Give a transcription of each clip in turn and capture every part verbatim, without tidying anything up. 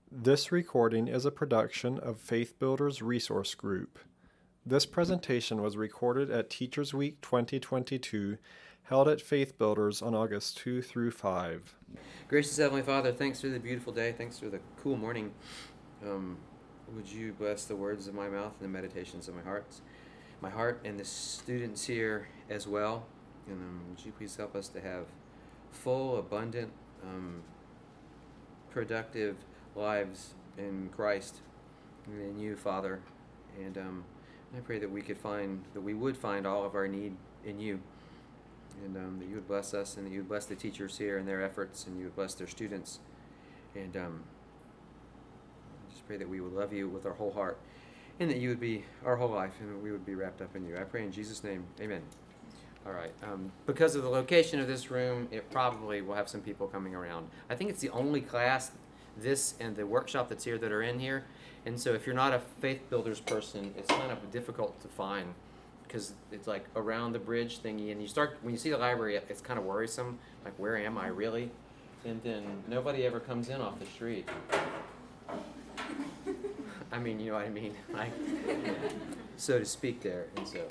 This recording is a production of Faith Builders Resource Group. This presentation was recorded at Teachers Week twenty twenty-two, held at Faith Builders on August second through fifth. Gracious Heavenly Father, thanks for the beautiful day. Thanks for the cool morning. Um, would you bless the words of my mouth and the meditations of my heart, my heart, and the students here as well. And um, would you please help us to have full, abundant, um, productive lives in Christ and in you, Father. And um, I pray that we could find, that we would find all of our need in you. And um, that you would bless us, and that you would bless the teachers here and their efforts, and you would bless their students. And um, just pray that we would love you with our whole heart, and that you would be our whole life, and that we would be wrapped up in you. I pray in Jesus' name, amen. All right. Um, because of the location of this room, it probably will have some people coming around. I think it's the only class, this and the workshop that's here, that are in here. And so if you're not a Faith Builders person, it's kind of difficult to find, because it's like around the bridge thingy, and you start, when you see the library, it's kind of worrisome, like, where am I really? And then nobody ever comes in off the street. I mean, you know what I mean, like, so to speak there. And so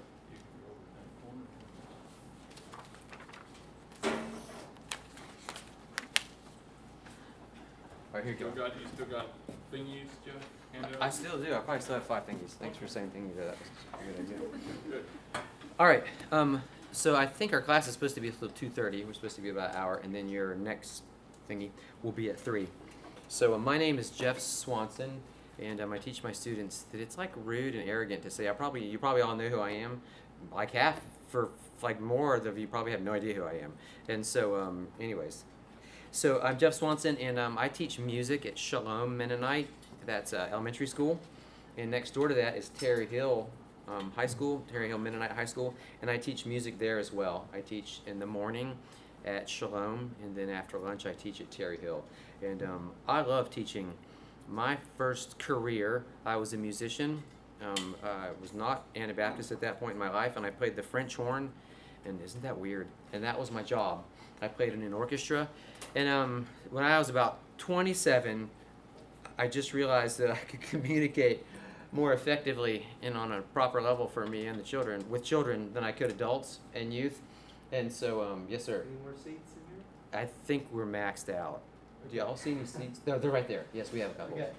all right, here you Still go. got, you still got thingies, Jeff? Handouts? I still do. I probably still have five thingies. Thanks for saying thingies. That was a good idea. Good. All right. Um, so I think our class is supposed to be until two thirty. We're supposed to be about an hour, and then your next thingy will be at three. So uh, my name is Jeff Swanson, and um, I teach my students that it's like rude and arrogant to say I probably you probably all know who I am. Like half, for like more of you probably have no idea who I am. And so, um, anyways. So I'm Jeff Swanson, and um, I teach music at Shalom Mennonite. That's uh, elementary school, and next door to that is Terry Hill um, High School, Terry Hill Mennonite High School, and I teach music there as well. I teach in the morning at Shalom, and then after lunch I teach at Terry Hill. And um, I love teaching. My first career, I was a musician. Um, I was not Anabaptist at that point in my life, and I played the French horn, and isn't that weird? And that was my job. I played in an orchestra, and um, when I was about twenty-seven, I just realized that I could communicate more effectively and on a proper level for me and the children, with children, than I could adults and youth. And so, um, yes, sir. Any more seats in here? I think we're maxed out. Do y'all see any seats? No, they're right there. Yes, we have a couple. Okay.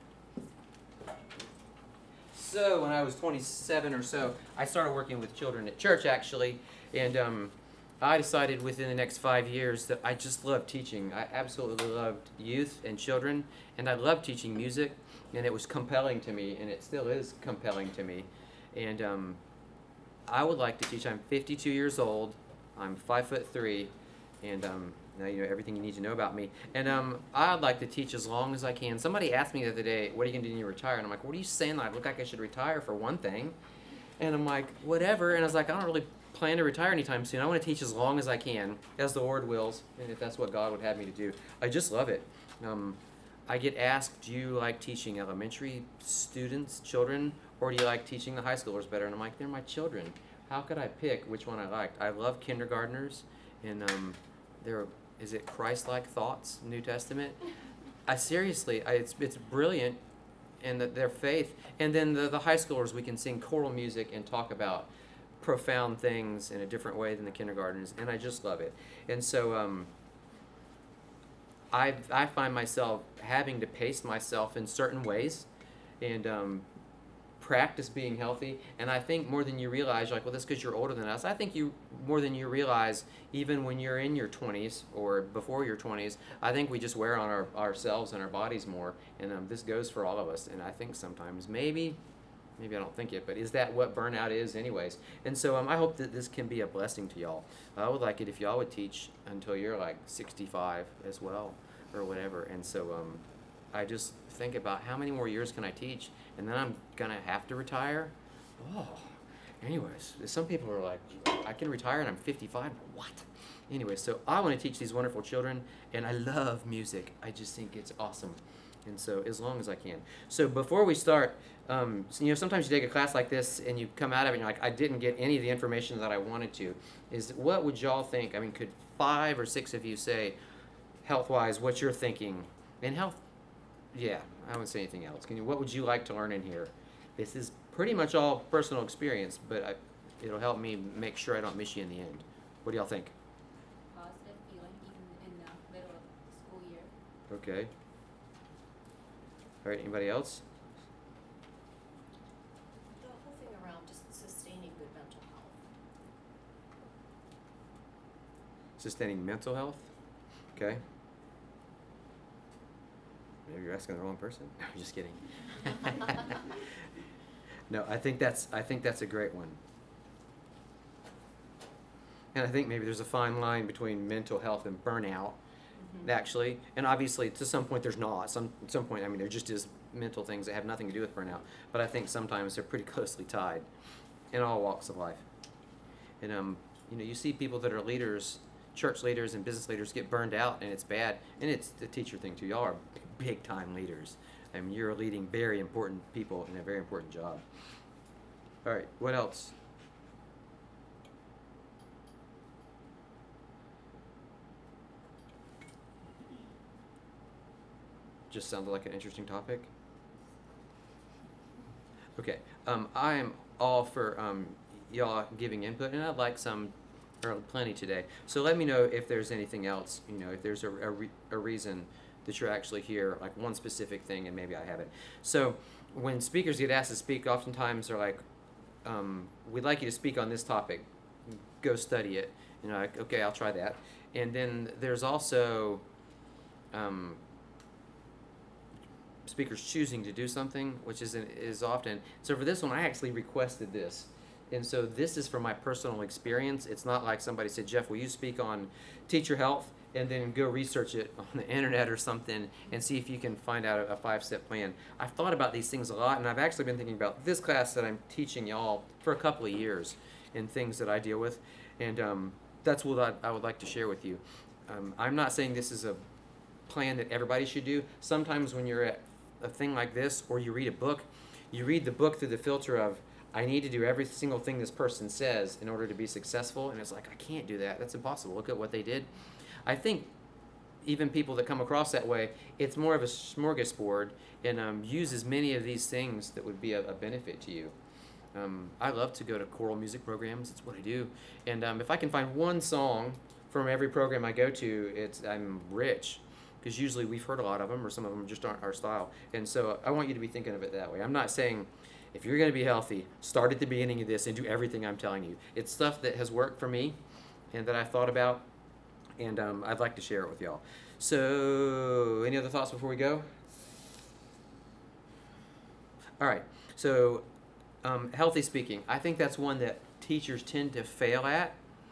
So when I was twenty-seven or so, I started working with children at church, actually, and um, I decided within the next five years that I just loved teaching. I absolutely loved youth and children, and I loved teaching music, and it was compelling to me, and it still is compelling to me. And um, I would like to teach. I'm fifty-two years old. I'm five foot three, and um, now you know everything you need to know about me. And um, I'd like to teach as long as I can. Somebody asked me the other day, "What are you going to do when you retire?" And I'm like, "What are you saying? I look like I should retire for one thing." And I'm like, "Whatever." And I was like, "I don't really plan to retire anytime soon. I want to teach as long as I can, as the Lord wills, and if that's what God would have me to do." I just love it. Um, I get asked, "Do you like teaching elementary students, children, or do you like teaching the high schoolers better?" And I'm like, "They're my children. How could I pick which one I liked?" I love kindergartners, and um, they're, is it Christ-like thoughts, New Testament? I seriously, I, it's it's brilliant, and the, their faith. And then the, the high schoolers, we can sing choral music and talk about profound things in a different way than the kindergartners, and I just love it. And so um, I I find myself having to pace myself in certain ways, and um, practice being healthy. And I think more than you realize, like, well, that's because you're older than us. I think you more than you realize, even when you're in your twenties or before your twenties, I think we just wear on our ourselves and our bodies more. And um, this goes for all of us. And I think sometimes maybe. Maybe I don't think it, but is that what burnout is anyways? And so um, I hope that this can be a blessing to y'all. I would like it if y'all would teach until you're like sixty-five as well, or whatever. And so um, I just think about how many more years can I teach, and then I'm going to have to retire? Oh, anyways, some people are like, I can retire and I'm fifty-five? What? Anyway, so I want to teach these wonderful children, and I love music. I just think it's awesome. And so as long as I can. So before we start, um, so, you know, sometimes you take a class like this and you come out of it and you're like, I didn't get any of the information that I wanted to. Is what would y'all think? I mean, could five or six of you say, health-wise, what you're thinking? And health Yeah, I wouldn't say anything else. Can you, what would you like to learn in here? This is pretty much all personal experience, but I, it'll help me make sure I don't miss you in the end. What do y'all think? Positive feeling even in the middle of the school year. Okay. All right, anybody else? The whole thing around just sustaining good mental health. Sustaining mental health? Okay. Maybe you're asking the wrong person. No, I'm just kidding. No, I think that's I think that's a great one. And I think maybe there's a fine line between mental health and burnout, Mm-hmm. actually. And obviously, to some point, there's not. Some at some point, I mean, there just is mental things that have nothing to do with burnout. But I think sometimes they're pretty closely tied, in all walks of life. And um, you know, you see people that are leaders, church leaders and business leaders get burned out, and it's bad. And it's the teacher thing too. Y'all are big time leaders. I mean, you're leading very important people in a very important job. All right, what else? Just sounded like an interesting topic. Okay, um, I am all for um, y'all giving input, and I'd like some, or plenty today. So let me know if there's anything else, you know, if there's a, a, re- a reason that you're actually here, like one specific thing, and maybe I haven't. So when speakers get asked to speak, oftentimes they're like, um, we'd like you to speak on this topic. Go study it. You know, like, okay, I'll try that. And then there's also um, speakers choosing to do something, which is is often. So for this one, I actually requested this. And so this is from my personal experience. It's not like somebody said, Jeff, will you speak on teacher health? And then go research it on the internet or something and see if you can find out a, a five-step plan. I've thought about these things a lot, and I've actually been thinking about this class that I'm teaching y'all for a couple of years and things that I deal with. And um, that's what I, I would like to share with you. Um, I'm not saying this is a plan that everybody should do. Sometimes when you're at a thing like this, or you read a book, you read the book through the filter of, I need to do every single thing this person says in order to be successful. And it's like, I can't do that. That's impossible. Look at what they did. I think even people that come across that way, it's more of a smorgasbord and um, use as many of these things that would be a, a benefit to you. Um, I love to go to choral music programs. It's what I do. And um, if I can find one song from every program I go to, it's I'm rich. Because usually we've heard a lot of them, or some of them just aren't our style. And so I want you to be thinking of it that way. I'm not saying if you're going to be healthy, start at the beginning of this and do everything I'm telling you. It's stuff that has worked for me and that I thought about. And um, I'd like to share it with y'all. So, any other thoughts before we go? All right. So, um, healthy speaking. I think that's one that teachers tend to fail at.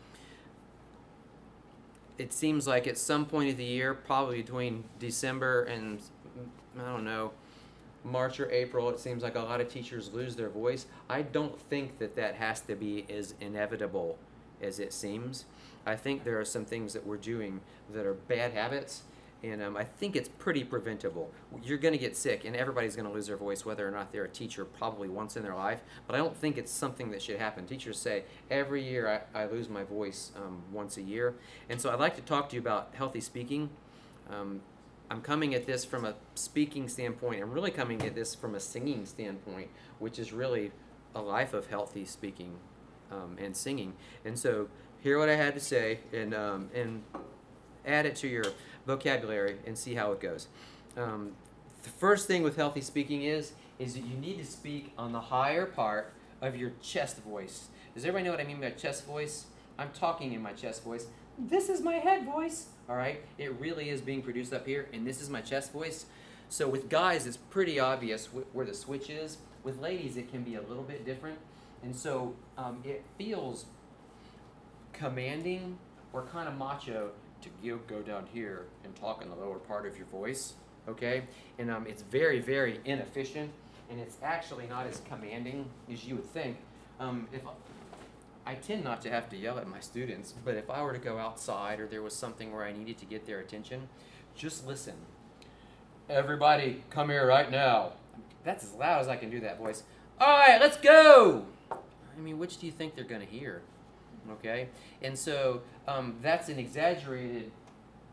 It seems like at some point of the year, probably between December and, I don't know, March or April, it seems like a lot of teachers lose their voice. I don't think that that has to be as inevitable as it seems. I think there are some things that we're doing that are bad habits, and um, I think it's pretty preventable. You're going to get sick, and everybody's going to lose their voice, whether or not they're a teacher, probably once in their life, but I don't think it's something that should happen. Teachers say, every year I, I lose my voice um, once a year, and so I'd like to talk to you about healthy speaking. Um, I'm coming at this from a speaking standpoint. I'm really coming at this from a singing standpoint, which is really a life of healthy speaking um, and singing. And so hear what I had to say and um, and add it to your vocabulary and see how it goes. Um, the first thing with healthy speaking is is that you need to speak on the higher part of your chest voice. Does everybody know what I mean by chest voice? I'm talking in my chest voice. This is my head voice. All right, it really is being produced up here, and this is my chest voice. So with guys, it's pretty obvious wh- where the switch is. With ladies, it can be a little bit different, and so um, it feels commanding or kind of macho to go, go down here and talk in the lower part of your voice, okay? And um, it's very, very inefficient, and it's actually not as commanding as you would think. Um, if I tend not to have to yell at my students, but if I were to go outside or there was something where I needed to get their attention, just listen. Everybody, come here right now. That's as loud as I can do that voice. All right, let's go. I mean, which do you think they're going to hear? Okay? And so um, that's an exaggerated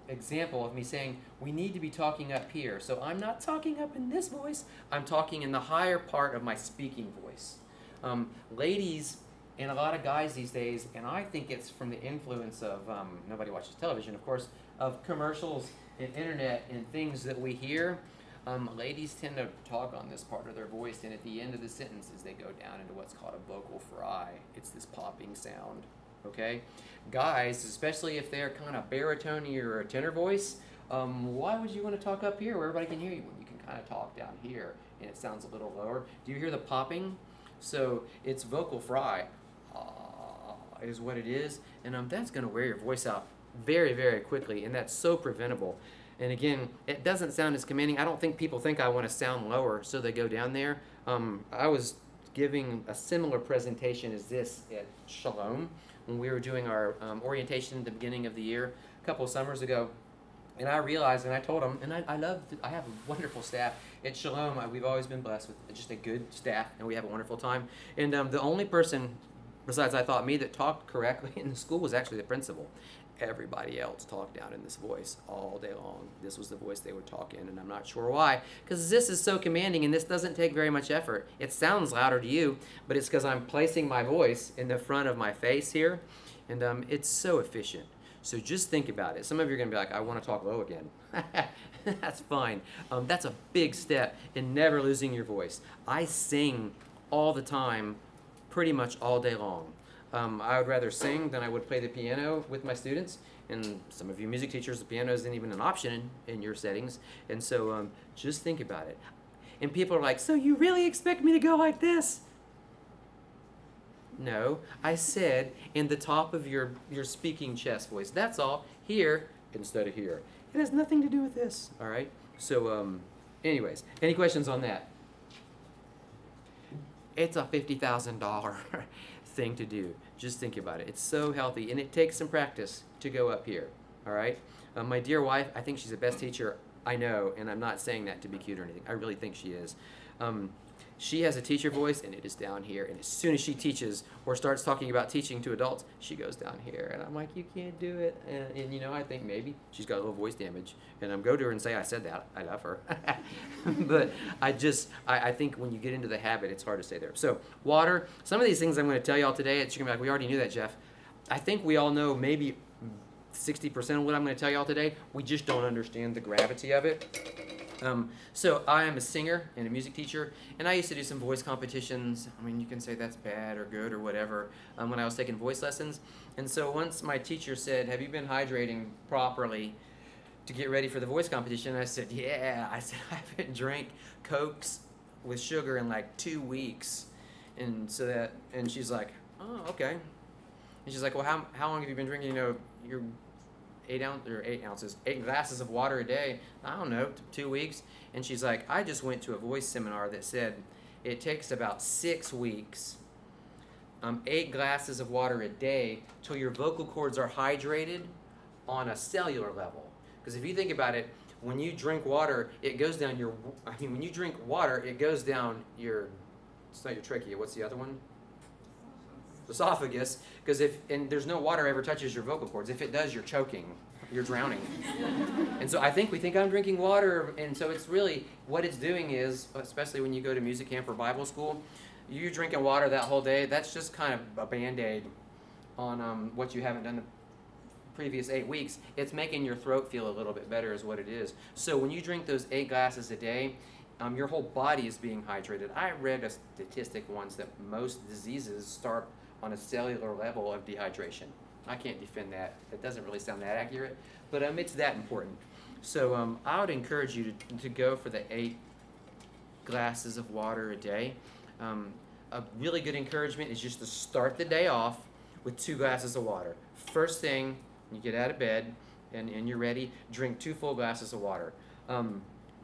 example of me saying we need to be talking up here. So I'm not talking up in this voice. I'm talking in the higher part of my speaking voice. Um, ladies and a lot of guys these days, and I think it's from the influence of, um, nobody watches television, of course, of commercials and internet and things that we hear. Um, ladies tend to talk on this part of their voice, and at the end of the sentences, they go down into what's called a vocal fry. It's this popping sound, okay? Guys, especially if they're kind of baritone or a tenor voice, um, why would you want to talk up here where everybody can hear you when you can kind of talk down here and it sounds a little lower? Do you hear the popping? So it's vocal fry uh, is what it is, and um, that's going to wear your voice out very, very quickly, and that's so preventable. And again, it doesn't sound as commanding. I don't think people think I want to sound lower, so they go down there. Um, I was giving a similar presentation as this at Shalom when we were doing our um, orientation at the beginning of the year a couple of summers ago. And I realized, and I told them, and I, I love, I have a wonderful staff at Shalom. I, we've always been blessed with just a good staff, and we have a wonderful time. And um, the only person, besides I thought me, that talked correctly in the school was actually the principal. Everybody else talked down in this voice all day long. This was the voice they would talk in, and I'm not sure why, because this is so commanding, and this doesn't take very much effort. It sounds louder to you, but it's because I'm placing my voice in the front of my face here, and um, it's so efficient. So just think about it. Some of you are going to be like, I want to talk low again. That's fine. Um, that's a big step in never losing your voice. I sing all the time, pretty much all day long. Um, I would rather sing than I would play the piano with my students. And some of you music teachers, the piano isn't even an option in, in your settings. And so um, just think about it. And people are like, so you really expect me to go like this? No, I said in the top of your, your speaking chest voice. That's all. Here instead of here. It has nothing to do with this. All right? So um, anyways, any questions on that? It's a fifty thousand dollars thing to do. Just think about it. It's so healthy, and it takes some practice to go up here. All right? Um, my dear wife, I think she's the best teacher I know, and I'm not saying that to be cute or anything. I really think she is. Um, she has a teacher voice, and it is down here. And as soon as she teaches or starts talking about teaching to adults, she goes down here. And I'm like, you can't do it. And, and you know, I think maybe she's got a little voice damage. And I'm go to her and say, I said that. I love her. But I just, I, I think when you get into the habit, it's hard to stay there. So water, some of these things I'm going to tell you all today, it's you're going to be like, we already knew that, Jeff. I think we all know maybe sixty percent of what I'm going to tell you all today. We just don't understand the gravity of it. Um, so I am a singer and a music teacher, and I used to do some voice competitions. I mean, you can say that's bad or good or whatever um, when I was taking voice lessons. And so once my teacher said, have you been hydrating properly to get ready for the voice competition? And I said, yeah. I said, I haven't drank Cokes with sugar in like two weeks. And so that, and she's like, oh, okay. And she's like, well, how, how long have you been drinking, you know, your eight ounce or eight ounces, eight glasses of water a day? I don't know, t- two weeks. And she's like, I just went to a voice seminar that said it takes about six weeks, um, eight glasses of water a day till your vocal cords are hydrated on a cellular level. Because if you think about it, when you drink water, it goes down your, I mean, when you drink water, it goes down your, it's not your trachea, what's the other one? Esophagus, because if, and there's no water ever touches your vocal cords. If it does, you're choking, you're drowning. And so I think we think I'm drinking water, and so it's really, what it's doing is, especially when you go to music camp or Bible school, you're drinking water that whole day, that's just kind of a Band-Aid on um, what you haven't done the previous eight weeks. It's making your throat feel a little bit better is what it is. So when you drink those eight glasses a day, um, your whole body is being hydrated. I read a statistic once that most diseases start on a cellular level of dehydration. I can't defend that. It doesn't really sound that accurate, but um, it's that important. So um, I would encourage you to, to go for the eight glasses of water a day. Um, a really good encouragement is just to start the day off with two glasses of water. First thing, you get out of bed and, and you're ready, drink two full glasses of water. Um,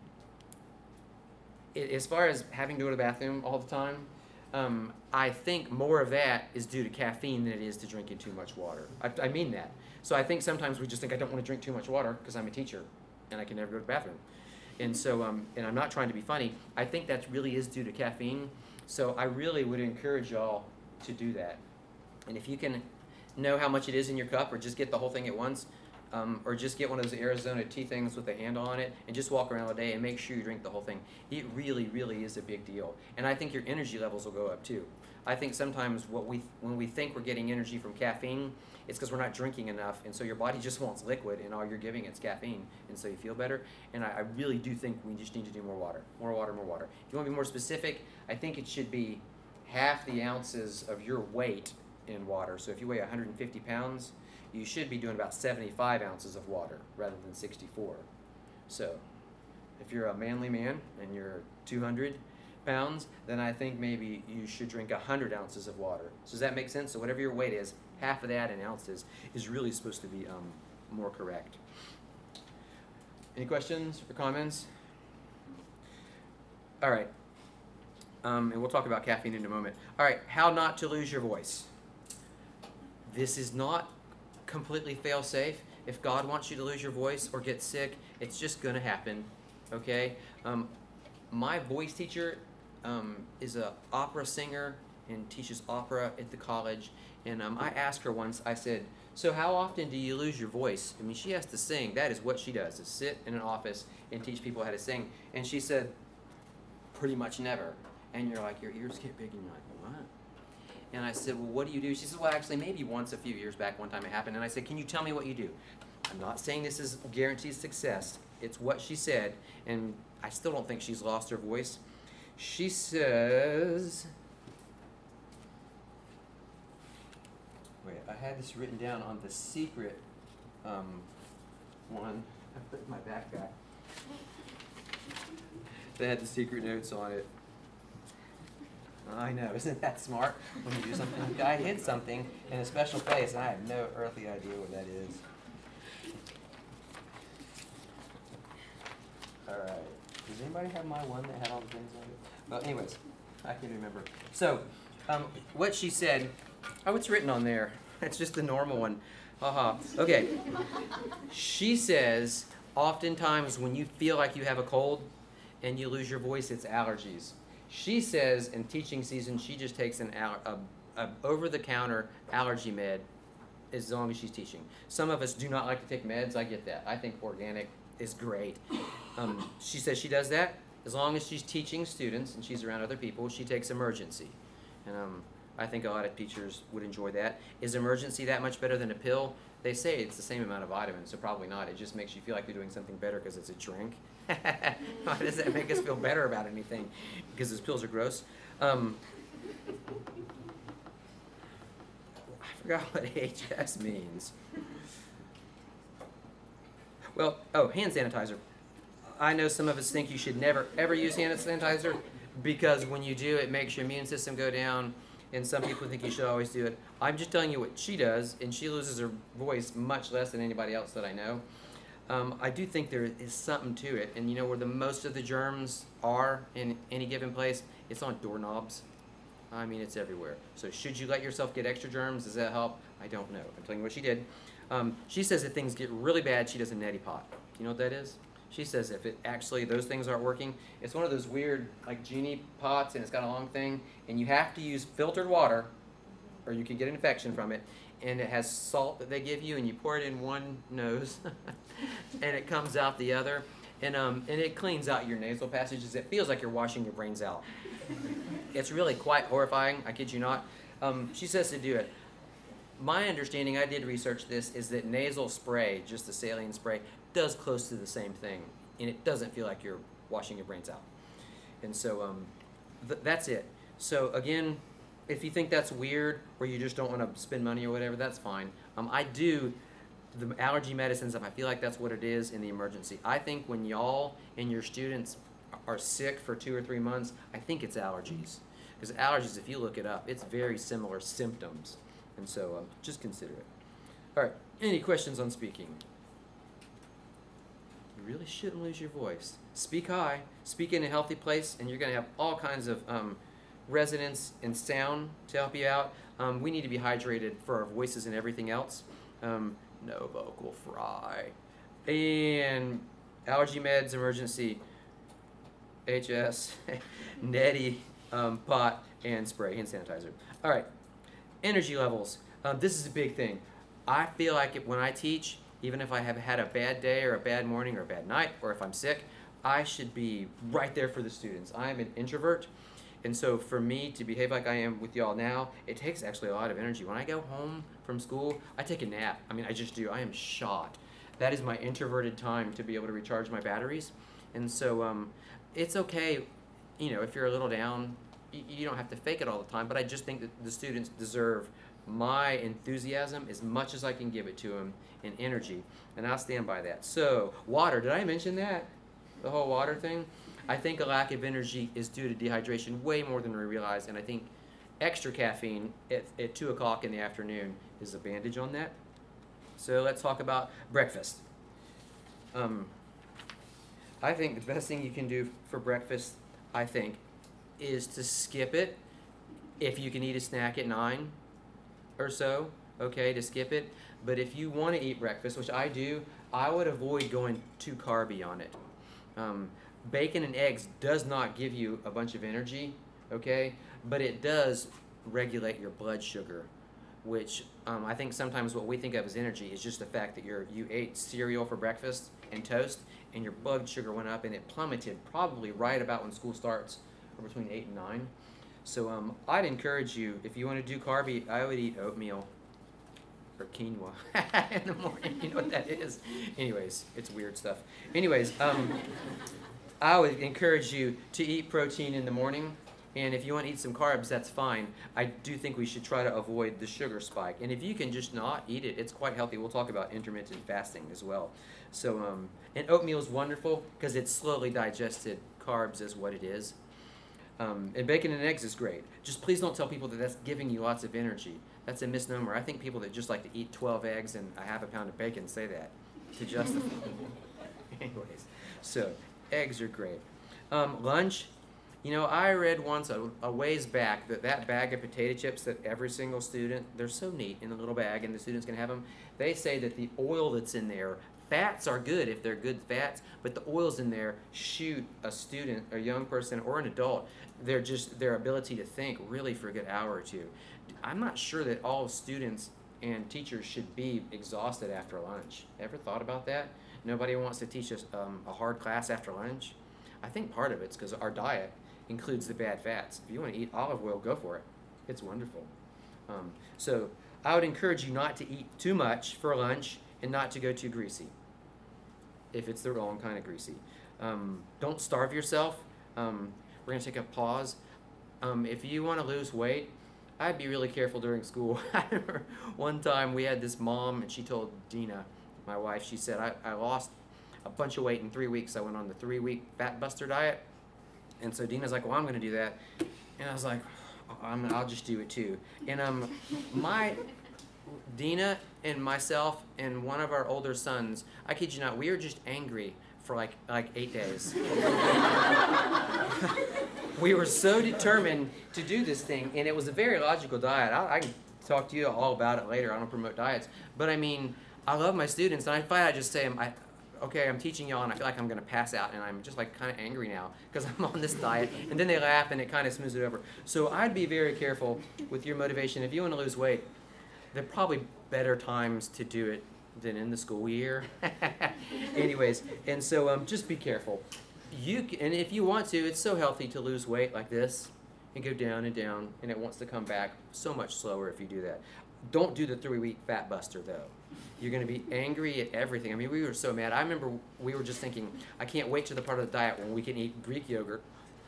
it, as far as having to go to the bathroom all the time, Um, I think more of that is due to caffeine than it is to drinking too much water. I, I mean that. So I think sometimes we just think I don't want to drink too much water because I'm a teacher and I can never go to the bathroom. And so, um, and I'm not trying to be funny. I think that really is due to caffeine. So I really would encourage y'all to do that. And if you can know how much it is in your cup or just get the whole thing at once, Um, or just get one of those Arizona tea things with a handle on it and just walk around all day and make sure you drink the whole thing. It really, really is a big deal. And I think your energy levels will go up too. I think sometimes what we when we think we're getting energy from caffeine, it's because we're not drinking enough, and so your body just wants liquid, and all you're giving it's caffeine, and so you feel better. And I, I really do think we just need to do more water, more water, more water. If you want to be more specific, I think it should be half the ounces of your weight in water. So if you weigh one hundred fifty pounds, you should be doing about seventy-five ounces of water rather than sixty-four. So if you're a manly man and you're two hundred pounds, then I think maybe you should drink one hundred ounces of water. So does that make sense? So whatever your weight is, half of that in ounces is really supposed to be um, more correct. Any questions or comments? All right. Um, and we'll talk about caffeine in a moment. All right, how not to lose your voice. This is not completely fail-safe. If God wants you to lose your voice or get sick, it's just going to happen, okay? Um, my voice teacher um, is an opera singer and teaches opera at the college, and um, I asked her once, I said, so how often do you lose your voice? I mean, she has to sing. That is what she does, is sit in an office and teach people how to sing. And she said, pretty much never. And you're like, your ears get big, and you're like, what? And I said, well, what do you do? She said, well, actually, maybe once a few years back, one time it happened. And I said, can you tell me what you do? I'm not saying this is guaranteed success. It's what she said, and I still don't think she's lost her voice. She says, wait, I had this written down on the secret um, one. I put it in my backpack. They had the secret notes on it. I know, isn't that smart? When you do something, like I hid something in a special place, and I have no earthly idea what that is. All right. Does anybody have my one that had all the things on it? Well, anyways, I can't remember. So, um, what she said, oh, it's written on there. It's just the normal one. Haha. Okay. She says, oftentimes when you feel like you have a cold and you lose your voice, it's allergies. She says in teaching season, she just takes an al- a, a over-the-counter allergy med as long as she's teaching. Some of us do not like to take meds. I get that. I think organic is great. Um, she says she does that as long as she's teaching students and she's around other people. She takes emergency, and um, I think a lot of teachers would enjoy that. Is emergency that much better than a pill? They say it's the same amount of vitamins, so probably not. It just makes you feel like you're doing something better because it's a drink. Why does that make us feel better about anything? Because those pills are gross. Um, I forgot what H S means. Well, oh, hand sanitizer. I know some of us think you should never, ever use hand sanitizer because when you do, it makes your immune system go down, and some people think you should always do it. I'm just telling you what she does, and she loses her voice much less than anybody else that I know. Um, I do think there is something to it, and you know where the most of the germs are in any given place? It's on doorknobs. I mean, it's everywhere. So should you let yourself get extra germs? Does that help? I don't know. I'm telling you what she did. Um, she says if things get really bad, she does a neti pot. Do you know what that is? She says if it actually, those things aren't working, it's one of those weird, like, genie pots, and it's got a long thing, and you have to use filtered water, or you can get an infection from it, and it has salt that they give you, and you pour it in one nose, and it comes out the other, and um, and it cleans out your nasal passages. It feels like you're washing your brains out. It's really quite horrifying, I kid you not. Um, she says to do it. My understanding, I did research this, is that nasal spray, just the saline spray, does close to the same thing, and it doesn't feel like you're washing your brains out. And so um, th- that's it. So again, if you think that's weird, or you just don't want to spend money or whatever, that's fine. Um, I do the allergy medicines if I feel like that's what it is in the emergency. I think when y'all and your students are sick for two or three months, I think it's allergies. Because allergies, if you look it up, it's very similar symptoms. And so uh, just consider it. All right, any questions on speaking? You really shouldn't lose your voice. Speak high, speak in a healthy place, and you're going to have all kinds of um, resonance and sound to help you out. Um, we need to be hydrated for our voices and everything else. Um, no vocal fry. And allergy meds, emergency, H S, neti, um, pot, and spray, hand sanitizer. All right, energy levels. Um, this is a big thing. I feel like it, when I teach, Even if I have had a bad day or a bad morning or a bad night, or if I'm sick, I should be right there for the students. I am an introvert, and so for me to behave like I am with y'all now, it takes actually a lot of energy. When I go home from school, I take a nap. I mean, I just do. I am shot. That is my introverted time to be able to recharge my batteries. And so um, it's okay, you know, if you're a little down, you, you don't have to fake it all the time, but I just think that the students deserve my enthusiasm as much as I can give it to them and energy, and I'll stand by that. So, water, did I mention that? The whole water thing? I think a lack of energy is due to dehydration way more than we realize, and I think extra caffeine at, at two o'clock in the afternoon is a bandage on that. So let's talk about breakfast. Um, I think the best thing you can do for breakfast, I think, is to skip it. If you can eat a snack at nine or so, okay, to skip it. But if you want to eat breakfast, which I do, I would avoid going too carby on it. Um, bacon and eggs does not give you a bunch of energy, okay, but it does regulate your blood sugar, which um, I think sometimes what we think of as energy is just the fact that you're, you ate cereal for breakfast and toast, and your blood sugar went up, and it plummeted probably right about when school starts, or between eight and nine. So um, I'd encourage you, if you want to do carby, I would eat oatmeal or quinoa in the morning. You know what that is? Anyways, it's weird stuff. Anyways, um, I would encourage you to eat protein in the morning. And if you want to eat some carbs, that's fine. I do think we should try to avoid the sugar spike. And if you can just not eat it, it's quite healthy. We'll talk about intermittent fasting as well. So, um, and oatmeal is wonderful because it's slowly digested carbs is what it is. Um, and bacon and eggs is great. Just please don't tell people that that's giving you lots of energy. That's a misnomer. I think people that just like to eat twelve eggs and a half a pound of bacon say that to justify. Anyways, so eggs are great. Um, lunch. You know, I read once a, a ways back that that bag of potato chips that every single student, they're so neat in a little bag and the students can have them, they say that the oil that's in there, fats are good if they're good fats, but the oils in there shoot a student, a young person, or an adult, they're just, their ability to think really for a good hour or two. I'm not sure that all students and teachers should be exhausted after lunch. Ever thought about that? Nobody wants to teach us um, a hard class after lunch. I think part of it's because our diet includes the bad fats. If you want to eat olive oil, go for it. It's wonderful. Um, so I would encourage you not to eat too much for lunch and not to go too greasy, if it's the wrong kind of greasy. Um, don't starve yourself. Um, we're going to take a pause. Um, if you want to lose weight, I'd be really careful during school. I remember one time we had this mom, and she told Dina, my wife, she said, I, I lost a bunch of weight in three weeks. I went on the three-week Fat Buster diet. And so Dina's like, well, I'm going to do that. And I was like, I'm, I'll just do it too. And um, my, Dina and myself and one of our older sons, I kid you not, we were just angry for like like eight days. We were so determined to do this thing, and it was a very logical diet. I, I can talk to you all about it later. I don't promote diets. But I mean, I love my students, and I find I just say, I, okay, I'm teaching y'all, and I feel like I'm going to pass out, and I'm just like kind of angry now because I'm on this diet. And then they laugh, and it kind of smooths it over. So I'd be very careful with your motivation. If you want to lose weight, there are probably better times to do it than in the school year. Anyways, and so um, just be careful. You can, and if you want to, it's so healthy to lose weight like this and go down and down, and it wants to come back so much slower if you do that. Don't do the three-week Fat Buster, though. You're going to be angry at everything. I mean, we were so mad. I remember we were just thinking, I can't wait to the part of the diet when we can eat Greek yogurt.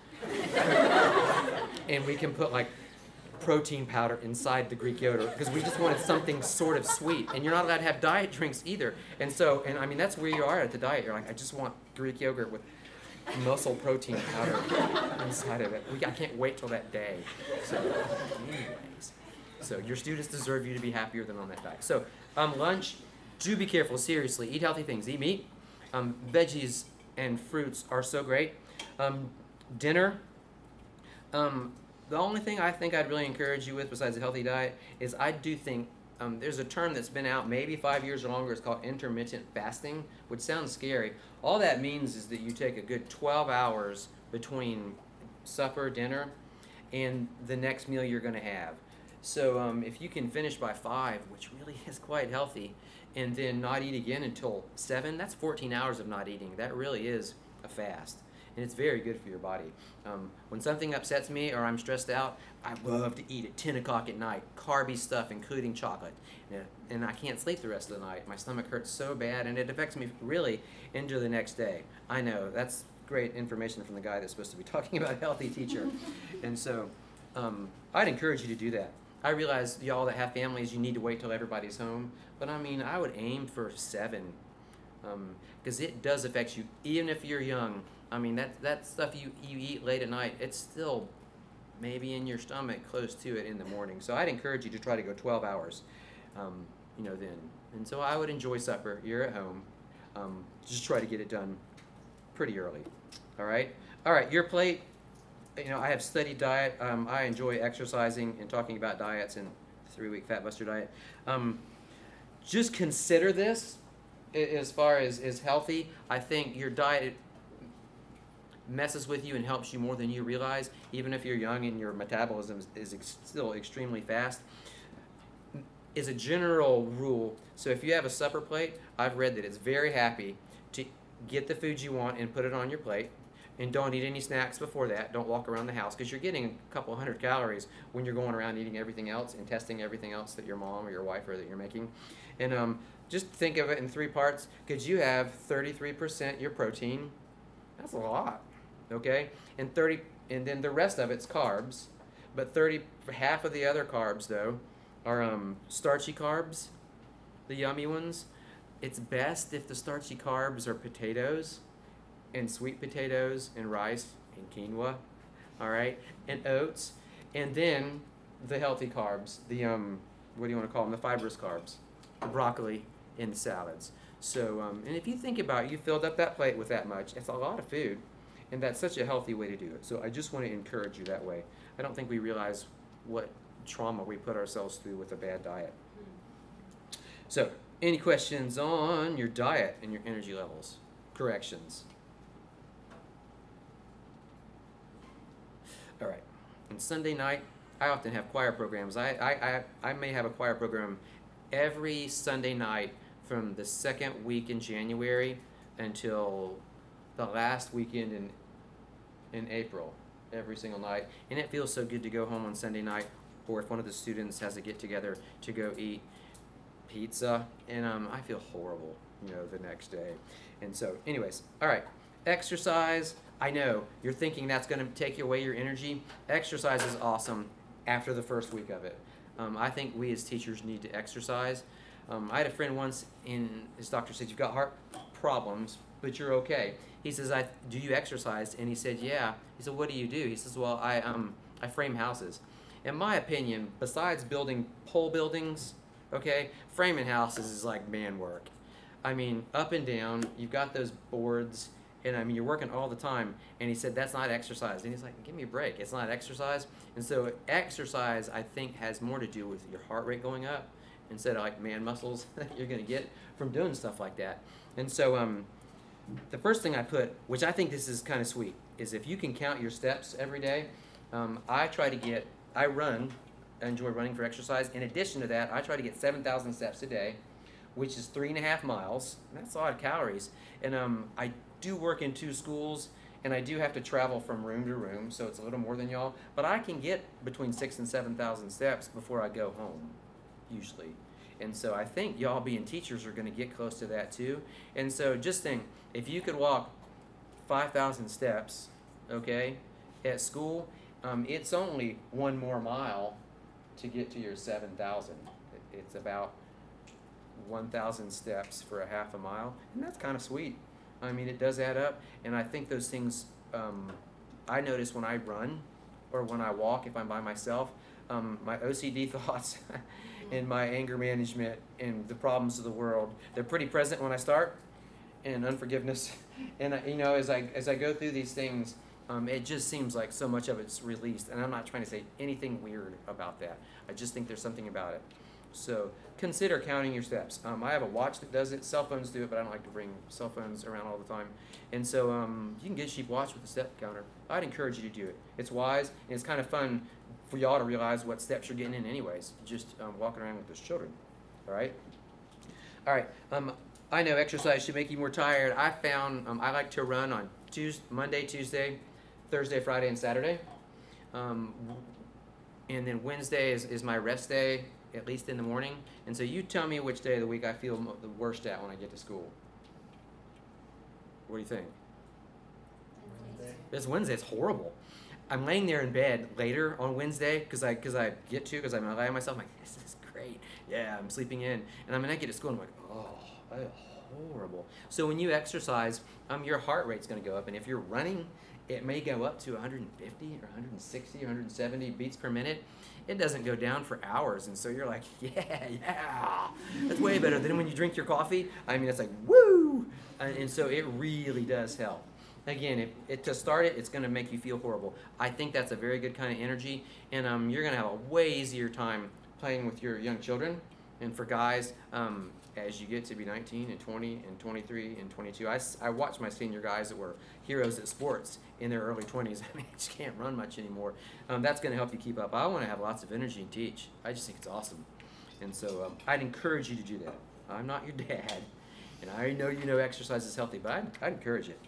And we can put, like, protein powder inside the Greek yogurt because we just wanted something sort of sweet. And you're not allowed to have diet drinks either. And so, and I mean, that's where you are at the diet. You're like, I just want Greek yogurt with muscle protein powder inside of it. We, I can't wait till that day. So, anyways. So your students deserve you to be happier than on that diet. So um, lunch, do be careful, seriously. Eat healthy things. Eat meat. Um, veggies and fruits are so great. Um, dinner, um, the only thing I think I'd really encourage you with besides a healthy diet is I do think um, there's a term that's been out maybe five years or longer. It's called intermittent fasting, which sounds scary. All that means is that you take a good twelve hours between supper, dinner, and the next meal you're going to have. So um, if you can finish by five, which really is quite healthy, and then not eat again until seven, that's fourteen hours of not eating. That really is a fast, and it's very good for your body. Um, when something upsets me or I'm stressed out, I love to eat at ten o'clock at night, carby stuff, including chocolate, and, and I can't sleep the rest of the night. My stomach hurts so bad, and it affects me really into the next day. I know, that's great information from the guy that's supposed to be talking about healthy teacher. And so um, I'd encourage you to do that. I realize y'all that have families, you need to wait till everybody's home, but I mean, I would aim for seven, because um, it does affect you, even if you're young. I mean, that that stuff you, you eat late at night, it's still maybe in your stomach close to it in the morning. So I'd encourage you to try to go twelve hours, um, you know, then. And so I would enjoy supper. You're at home. Um, just try to get it done pretty early. All right? All right, your plate. You know, I have studied diet. Um, I enjoy exercising and talking about diets and three-week Fat Buster diet. Um, just consider this as far as is healthy. I think your diet messes with you and helps you more than you realize, even if you're young and your metabolism is, is ex- still extremely fast. Is a general rule. So if you have a supper plate, I've read that it's very happy to get the food you want and put it on your plate. And don't eat any snacks before that. Don't walk around the house, because you're getting a couple hundred calories when you're going around eating everything else and testing everything else that your mom or your wife or that you're making. And um, just think of it in three parts, because you have thirty-three percent your protein. That's a lot, okay? And thirty, and then the rest of it's carbs. But thirty, half of the other carbs though are um, starchy carbs, the yummy ones. It's best if the starchy carbs are potatoes, and sweet potatoes, and rice, and quinoa, all right, and oats, and then the healthy carbs, the, um, what do you want to call them, the fibrous carbs, the broccoli and the salads. So, um, and if you think about it, you filled up that plate with that much, it's a lot of food, and that's such a healthy way to do it. So I just want to encourage you that way. I don't think we realize what trauma we put ourselves through with a bad diet. So, any questions on your diet and your energy levels? Corrections? All right. And Sunday night, I often have choir programs. I, I, I, I may have a choir program every Sunday night from the second week in January until the last weekend in in April, every single night. And it feels so good to go home on Sunday night, or if one of the students has a get-together, to go eat pizza. And um, I feel horrible, you know, the next day. And so, anyways, all right. Exercise. I know you're thinking that's going to take away your energy. Exercise is awesome after the first week of it. Um, I think we as teachers need to exercise. Um, I had a friend once, and his doctor said, "You've got heart problems, but you're okay." He says, "I do you exercise?" And he said, "Yeah." He said, "What do you do?" He says, "Well, I um I frame houses." In my opinion, besides building pole buildings, okay, framing houses is like man work. I mean, up and down, you've got those boards. And I mean, you're working all the time. And he said, that's not exercise. And he's like, give me a break. It's not exercise. And so exercise, I think, has more to do with your heart rate going up instead of like man muscles that you're going to get from doing stuff like that. And so um, the first thing I put, which I think this is kind of sweet, is if you can count your steps every day. Um, I try to get, I run, I enjoy running for exercise. In addition to that, I try to get seven thousand steps a day, which is three and a half miles. That's a lot of calories. And um, I do work in two schools, and I do have to travel from room to room, so it's a little more than y'all. But I can get between six and seven thousand steps before I go home, usually. And so I think y'all being teachers are going to get close to that too. And so just think, if you could walk five thousand steps, okay, at school, um, it's only one more mile to get to your seven thousand. It's about one thousand steps for a half a mile, and that's kind of sweet. I mean, it does add up, and I think those things, um, I notice when I run or when I walk, if I'm by myself, um, my O C D thoughts and my anger management and the problems of the world, they're pretty present when I start, and unforgiveness. And, I, you know, as I as I go through these things, um, it just seems like so much of it's released, and I'm not trying to say anything weird about that. I just think there's something about it. So consider counting your steps. Um, I have a watch that does it. Cell phones do it, but I don't like to bring cell phones around all the time. And so um, you can get a cheap watch with a step counter. I'd encourage you to do it. It's wise, and it's kind of fun for y'all to realize what steps you're getting in anyways, just um, walking around with those children. All right? All right. Um, I know exercise should make you more tired. I found um, I like to run on Tuesday, Monday, Tuesday, Thursday, Friday, and Saturday. Um, and then Wednesday is, is my rest day, at least in the morning. And so you tell me which day of the week I feel mo- the worst at when I get to school. What do you think? Wednesdays. It's Wednesday. It's horrible. I'm laying there in bed later on Wednesday because I because I get to because I'm allowing myself. I'm like, this is great. Yeah, I'm sleeping in, and I'm gonna get to school and I'm like, oh, that's horrible. So when you exercise, um, your heart rate's gonna go up, and if you're running, it may go up to one hundred fifty or one hundred sixty or one hundred seventy beats per minute. It doesn't go down for hours, and so you're like, yeah, yeah, that's way better than when you drink your coffee. I mean, it's like woo, and, and so it really does help. Again, if it, to start it, it's going to make you feel horrible. I think that's a very good kind of energy, and um, you're going to have a way easier time playing with your young children. And for guys, um, as you get to be nineteen and twenty and twenty-three and twenty-two, I, I watched my senior guys that were heroes at sports in their early twenties. I mean, just can't run much anymore. Um, that's going to help you keep up. I want to have lots of energy and teach. I just think it's awesome. And so um, I'd encourage you to do that. I'm not your dad, and I know you know exercise is healthy, but I'd, I'd encourage it.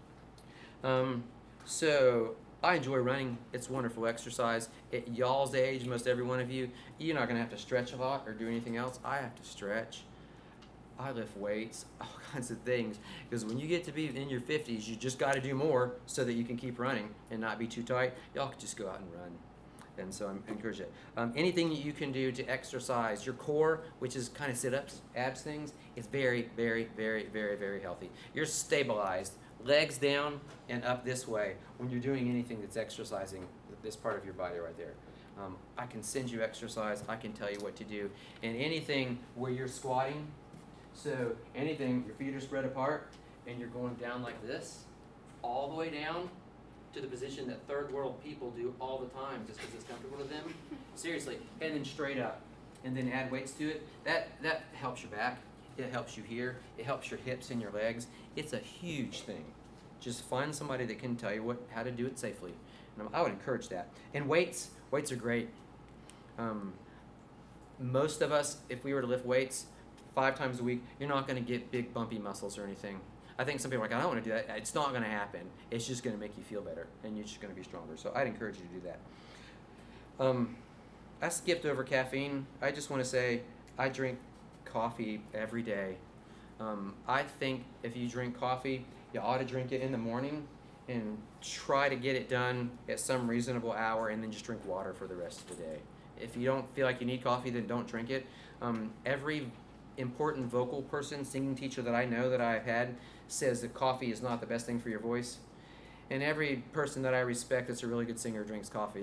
Um, so I enjoy running. It's wonderful exercise. At y'all's age, most every one of you, you're not going to have to stretch a lot or do anything else. I have to stretch. I lift weights, all kinds of things. Because when you get to be in your fifties, you just got to do more so that you can keep running and not be too tight. Y'all can just go out and run. And so I'm encouraged it. Um, anything that you can do to exercise your core, which is kind of sit-ups, abs things, is very, very, very, very, very healthy. You're stabilized. Legs down and up this way when you're doing anything that's exercising this part of your body right there. Um, I can send you exercise. I can tell you what to do. And anything where you're squatting, so anything, your feet are spread apart and you're going down like this, all the way down to the position that third world people do all the time just because it's comfortable to them. Seriously. And then straight up. And then add weights to it. That, that helps your back. It helps you here. It helps your hips and your legs. It's a huge thing. Just find somebody that can tell you what how to do it safely. And I would encourage that. And weights, weights are great. Um, most of us, if we were to lift weights five times a week, you're not going to get big bumpy muscles or anything. I think some people are like, I don't want to do that. It's not going to happen. It's just going to make you feel better, and you're just going to be stronger. So I'd encourage you to do that. Um, I skipped over caffeine. I just want to say I drink coffee every day. Um, I think if you drink coffee, you ought to drink it in the morning and try to get it done at some reasonable hour, and then just drink water for the rest of the day. If you don't feel like you need coffee, then don't drink it. Um, every important vocal person, singing teacher that I know that I've had says that coffee is not the best thing for your voice. And every person that I respect that's a really good singer drinks coffee.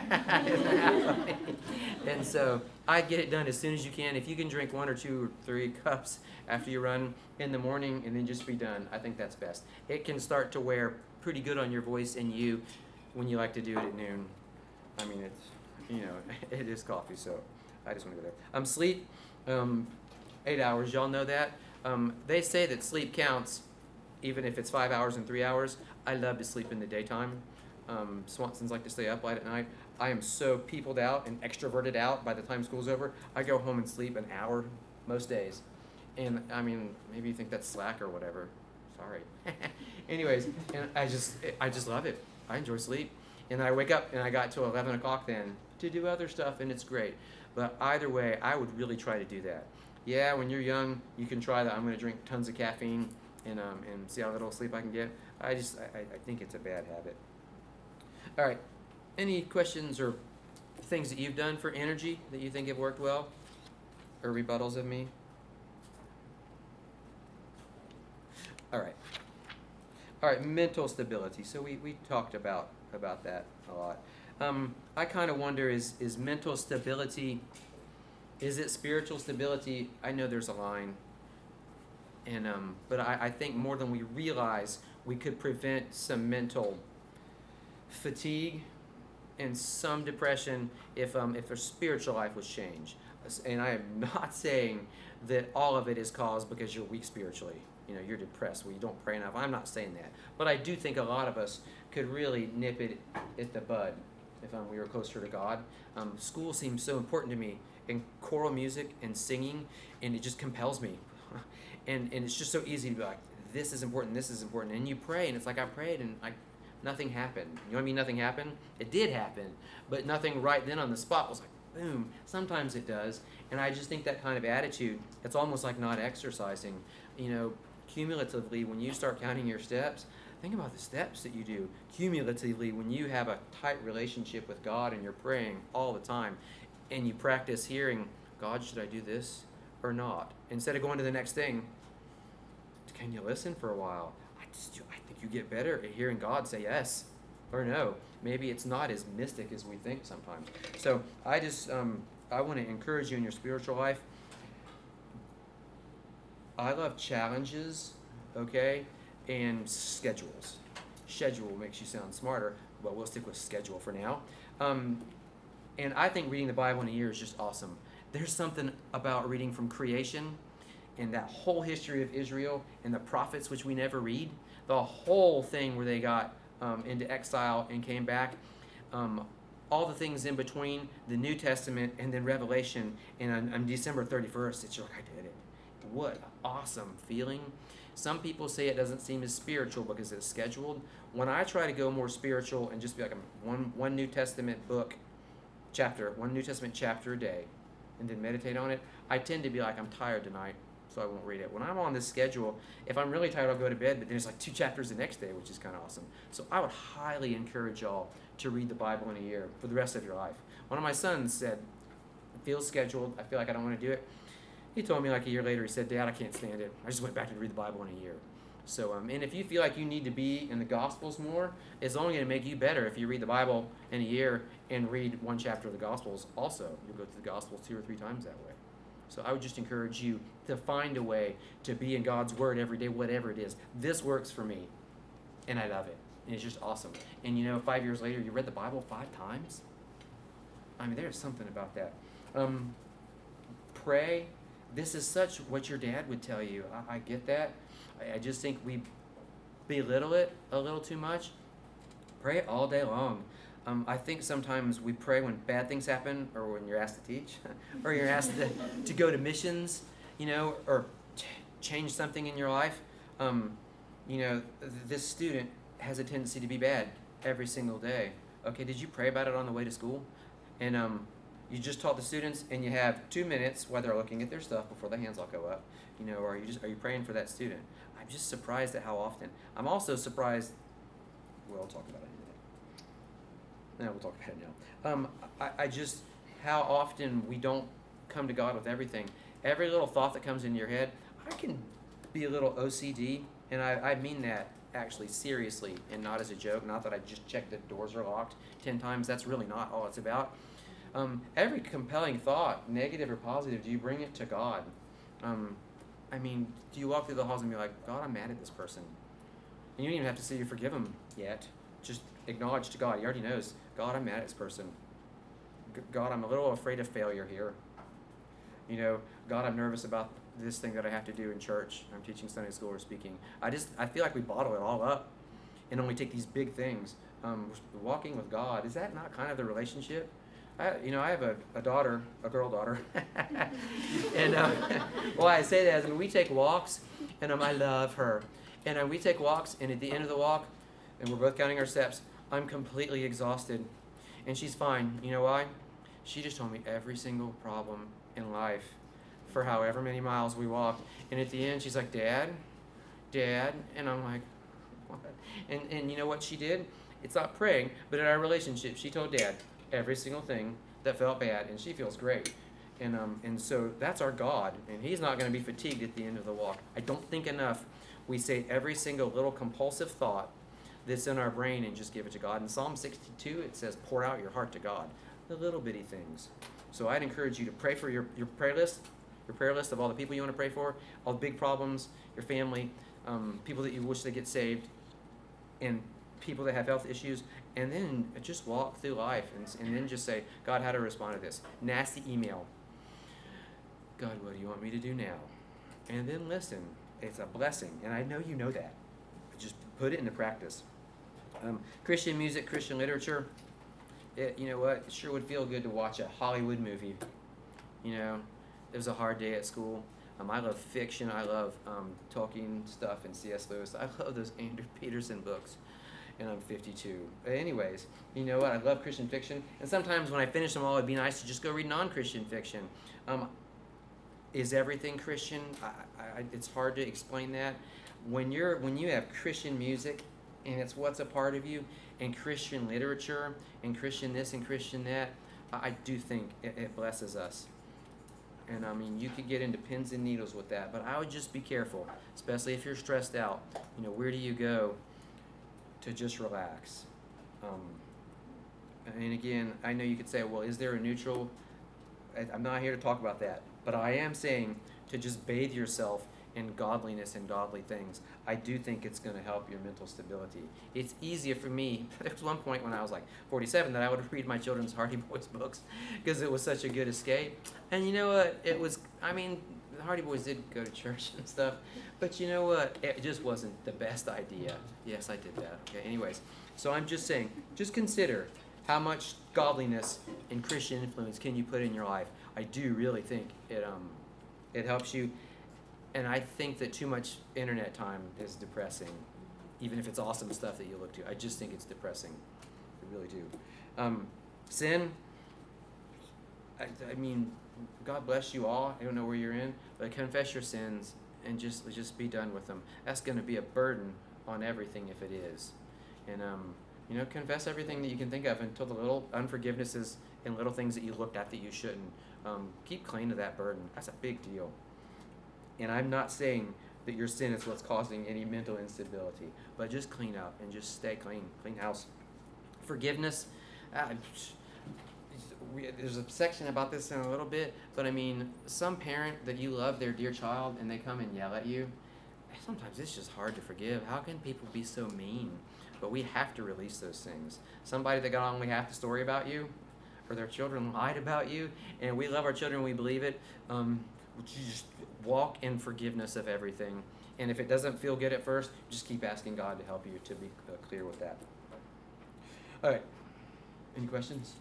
And so I get it done as soon as you can. If you can drink one or two or three cups after you run in the morning and then just be done, I think that's best. It can start to wear pretty good on your voice and you when you like to do it at noon. I mean, it's, you know, it is coffee, so I just want to go there. Um, sleep, um, eight hours, y'all know that. Um, they say that sleep counts even if it's five hours and three hours. I love to sleep in the daytime. Um, Swansons like to stay up late at night. I am so peopled out and extroverted out by the time school's over. I go home and sleep an hour most days. And I mean, maybe you think that's slack or whatever. Sorry. Anyways, and I just, I just love it. I enjoy sleep. And I wake up and I got to eleven o'clock then to do other stuff, and it's great. But either way, I would really try to do that. Yeah, when you're young, you can try that. I'm going to drink tons of caffeine and um, and see how little sleep I can get. I just, I, I think it's a bad habit. All right. Any questions or things that you've done for energy that you think have worked well? Or rebuttals of me? All right. All right, mental stability. So we, we talked about, about that a lot. Um, I kind of wonder, is, is mental stability, is it spiritual stability? I know there's a line. And um, but I, I think more than we realize, we could prevent some mental fatigue and some depression if um, if their spiritual life was changed. and I am not saying that all of it is caused because you're weak spiritually. You know, you're depressed, well, you don't pray enough. I'm not saying that. But I do think a lot of us could really nip it at the bud if um, we were closer to God. Um, school seems so important to me, and choral music and singing, and it just compels me. and and it's just so easy to be like, this is important, this is important. And you pray, and it's like I prayed, and like nothing happened. You know what I mean? Nothing happened? It did happen, but nothing right then on the spot was like, boom. Sometimes it does. And I just think that kind of attitude, it's almost like not exercising. You know, cumulatively, when you start counting your steps, think about the steps that you do. Cumulatively, when you have a tight relationship with God and you're praying all the time, and you practice hearing, God, should I do this or not? Instead of going to the next thing, can you listen for a while? I just, I think you get better at hearing God say yes or no. Maybe it's not as mystic as we think sometimes. So I just, um, I want to encourage you in your spiritual life. I love challenges, okay, and schedules. Schedule makes you sound smarter, but we'll stick with schedule for now. Um, and I think reading the Bible in a year is just awesome. There's something about reading from creation and that whole history of Israel and the prophets, which we never read, the whole thing where they got um, into exile and came back, um, all the things in between, the New Testament, and then Revelation. And on, on December thirty-first, it's like, I did it. What an awesome feeling. Some people say it doesn't seem as spiritual because it's scheduled. When I try to go more spiritual and just be like a one, one New Testament book chapter, one New Testament chapter a day, and then meditate on it, I tend to be like, I'm tired tonight, so I won't read it. When I'm on this schedule, if I'm really tired, I'll go to bed, but there's like two chapters the next day, which is kind of awesome. So I would highly encourage y'all to read the Bible in a year for the rest of your life. One of my sons said, it feels scheduled, I feel like I don't want to do it. He told me like a year later, he said, Dad, I can't stand it. I just went back to read the Bible in a year. So, um, and if you feel like you need to be in the Gospels more, it's only going to make you better if you read the Bible in a year and read one chapter of the Gospels also. You'll go through the Gospels two or three times that way. So I would just encourage you to find a way to be in God's Word every day, whatever it is. This works for me, and I love it. And it's just awesome. And you know, five years later, you read the Bible five times? I mean, there's something about that. Um, pray. This is such what your dad would tell you. I, I get that. I, I just think we belittle it a little too much. Pray all day long. Um, I think sometimes we pray when bad things happen, or when you're asked to teach, or you're asked to, to go to missions, you know, or ch- change something in your life. Um, you know, th- this student has a tendency to be bad every single day. Okay, did you pray about it on the way to school? And um, you just taught the students, and you have two minutes while they're looking at their stuff before the hands all go up. You know, or are you just are you praying for that student? I'm just surprised at how often. I'm also surprised. We'll talk about it in a minute. No, we'll talk about it now. Um, I, I just how often we don't come to God with everything. Every little thought that comes into your head, I can be a little O C D, and I, I mean that actually seriously and not as a joke. Not that I just check the doors are locked ten times. That's really not all it's about. Um, every compelling thought, negative or positive, do you bring it to God? Um, I mean, do you walk through the halls and be like, God, I'm mad at this person? And you don't even have to say you forgive him yet. Just acknowledge to God. He already knows, God, I'm mad at this person. G- God, I'm a little afraid of failure here. You know, God, I'm nervous about this thing that I have to do in church. I'm teaching Sunday school or speaking. I just, I feel like we bottle it all up and only take these big things. Um, walking with God, is that not kind of the relationship? I, you know, I have a, a daughter, a girl daughter, and uh, why I say that is when we take walks, and um, I love her, and um, we take walks, and at the end of the walk, and we're both counting our steps, I'm completely exhausted, and she's fine. You know why? She just told me every single problem in life for however many miles we walked, and at the end, she's like, Dad, Dad, and I'm like, what? And, and you know what she did? It's not praying, but in our relationship, she told Dad every single thing that felt bad, and she feels great. And um, and so that's our God, and he's not going to be fatigued at the end of the walk. I don't think enough we say every single little compulsive thought that's in our brain and just give it to God. In Psalm sixty-two, it says, pour out your heart to God. The little bitty things. So I'd encourage you to pray for your, your prayer list, your prayer list of all the people you want to pray for, all the big problems, your family, um, people that you wish they get saved, and people that have health issues, and then just walk through life and, and then just say, God, how to respond to this? Nasty email. God, what do you want me to do now? And then listen. It's a blessing, and I know you know that. Just put it into practice. Um, Christian music, Christian literature. It, you know what? It sure would feel good to watch a Hollywood movie. You know, it was a hard day at school. Um, I love fiction. I love um, Tolkien stuff and C S Lewis. I love those Andrew Peterson books. And I'm fifty-two. But anyways, you know what? I love Christian fiction. And sometimes when I finish them all, it'd be nice to just go read non-Christian fiction. Um, is everything Christian? I, I, it's hard to explain that. When you're when you have Christian music, and it's what's a part of you, and Christian literature, and Christian this and Christian that, I, I do think it, it blesses us. And I mean, you could get into pins and needles with that, but I would just be careful, especially if you're stressed out. You know, where do you go to just relax? Um, and again, I know you could say, well, is there a neutral? I, I'm not here to talk about that, but I am saying to just bathe yourself in godliness and godly things. I do think it's going to help your mental stability. It's easier for me. There was one point when I was like forty-seven that I would read my children's Hardy Boys books because it was such a good escape. And you know what? It was, I mean, the Hardy Boys did go to church and stuff, but you know what? It just wasn't the best idea. Yes, I did that. Okay, anyways. So I'm just saying, just consider how much godliness and Christian influence can you put in your life. I do really think it um it helps you. And I think that too much internet time is depressing, even if it's awesome stuff that you look to. I just think it's depressing. I really do. Um, sin, I, I mean, God bless you all. I don't know where you're in, but confess your sins and just just be done with them. That's going to be a burden on everything if it is. And, um, you know, confess everything that you can think of until the little unforgivenesses and little things that you looked at that you shouldn't. Um, keep clean to that burden. That's a big deal. And I'm not saying that your sin is what's causing any mental instability, but just clean up and just stay clean, clean house. Forgiveness, uh, we, there's a section about this in a little bit, but I mean, some parent that you love their dear child and they come and yell at you, sometimes it's just hard to forgive. How can people be so mean? But we have to release those things. Somebody that got only half the story about you, or their children lied about you, and we love our children, we believe it, um, you just walk in forgiveness of everything. And if it doesn't feel good at first, just keep asking God to help you to be uh, clear with that. All right. Any questions?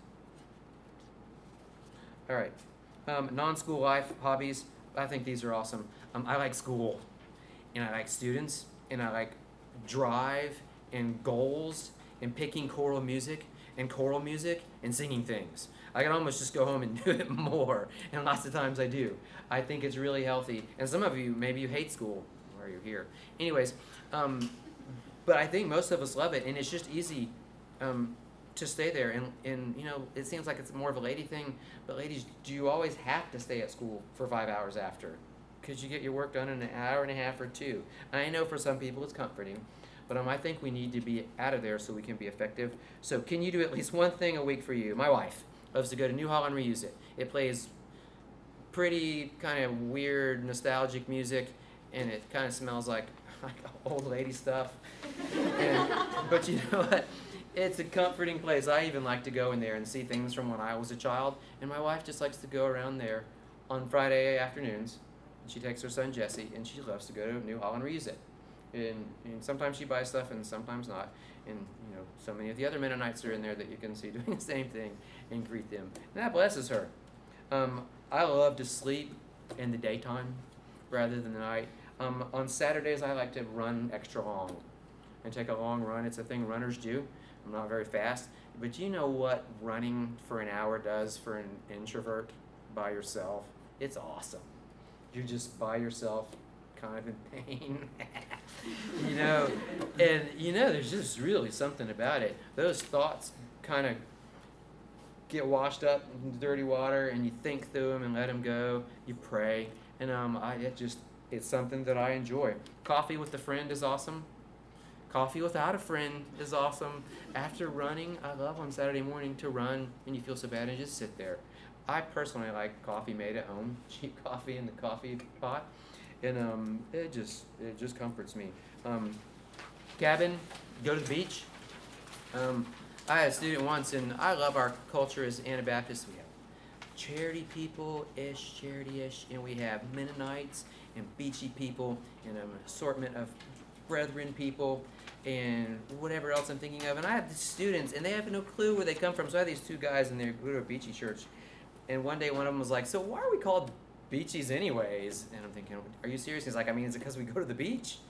All right. Um, non-school life, hobbies. I think these are awesome. Um, I like school, and I like students, and I like drive and goals and picking choral music and choral music and singing things. I can almost just go home and do it more, and lots of times I do. I think it's really healthy. And some of you, maybe you hate school, or you're here. Anyways, um, but I think most of us love it, and it's just easy um, to stay there. And, and, you know, it seems like it's more of a lady thing, but ladies, do you always have to stay at school for five hours after? Could you get your work done in an hour and a half or two? And I know for some people it's comforting, but um, I think we need to be out of there so we can be effective. So can you do at least one thing a week for you? My wife loves to go to New Holland Reuse It. It plays pretty kind of weird, nostalgic music, and it kind of smells like, like old lady stuff. And, but you know what? It's a comforting place. I even like to go in there and see things from when I was a child. And my wife just likes to go around there on Friday afternoons. She takes her son Jesse, and she loves to go to New Holland Reuse It. And, and sometimes she buys stuff, and sometimes not. And you know, so many of the other Mennonites are in there that you can see doing the same thing and greet them. And that blesses her. Um, I love to sleep in the daytime rather than the night. Um, on Saturdays, I like to run extra long and take a long run. It's a thing runners do. I'm not very fast. But you know what running for an hour does for an introvert by yourself? It's awesome. You're just by yourself, kind of in pain. You know, and you know, there's just really something about it. Those thoughts kind of get washed up in dirty water, and you think through them and let them go. You pray, and um, I it just it's something that I enjoy. Coffee with a friend is awesome. Coffee without a friend is awesome. After running, I love on Saturday morning to run, and you feel so bad and just sit there. I personally like coffee made at home, cheap coffee in the coffee pot, and um, it just it just comforts me. Um, cabin, go to the beach. Um, I had a student once, and I love our culture as Anabaptists. We have charity people-ish, charity-ish, and we have Mennonites and Beachy people and an assortment of Brethren people and whatever else I'm thinking of. And I have the students, and they have no clue where they come from. So I have these two guys, and they go to a Beachy church. And one day one of them was like, so why are we called Beachies anyways? And I'm thinking, are you serious? He's like, I mean, is it because we go to the beach?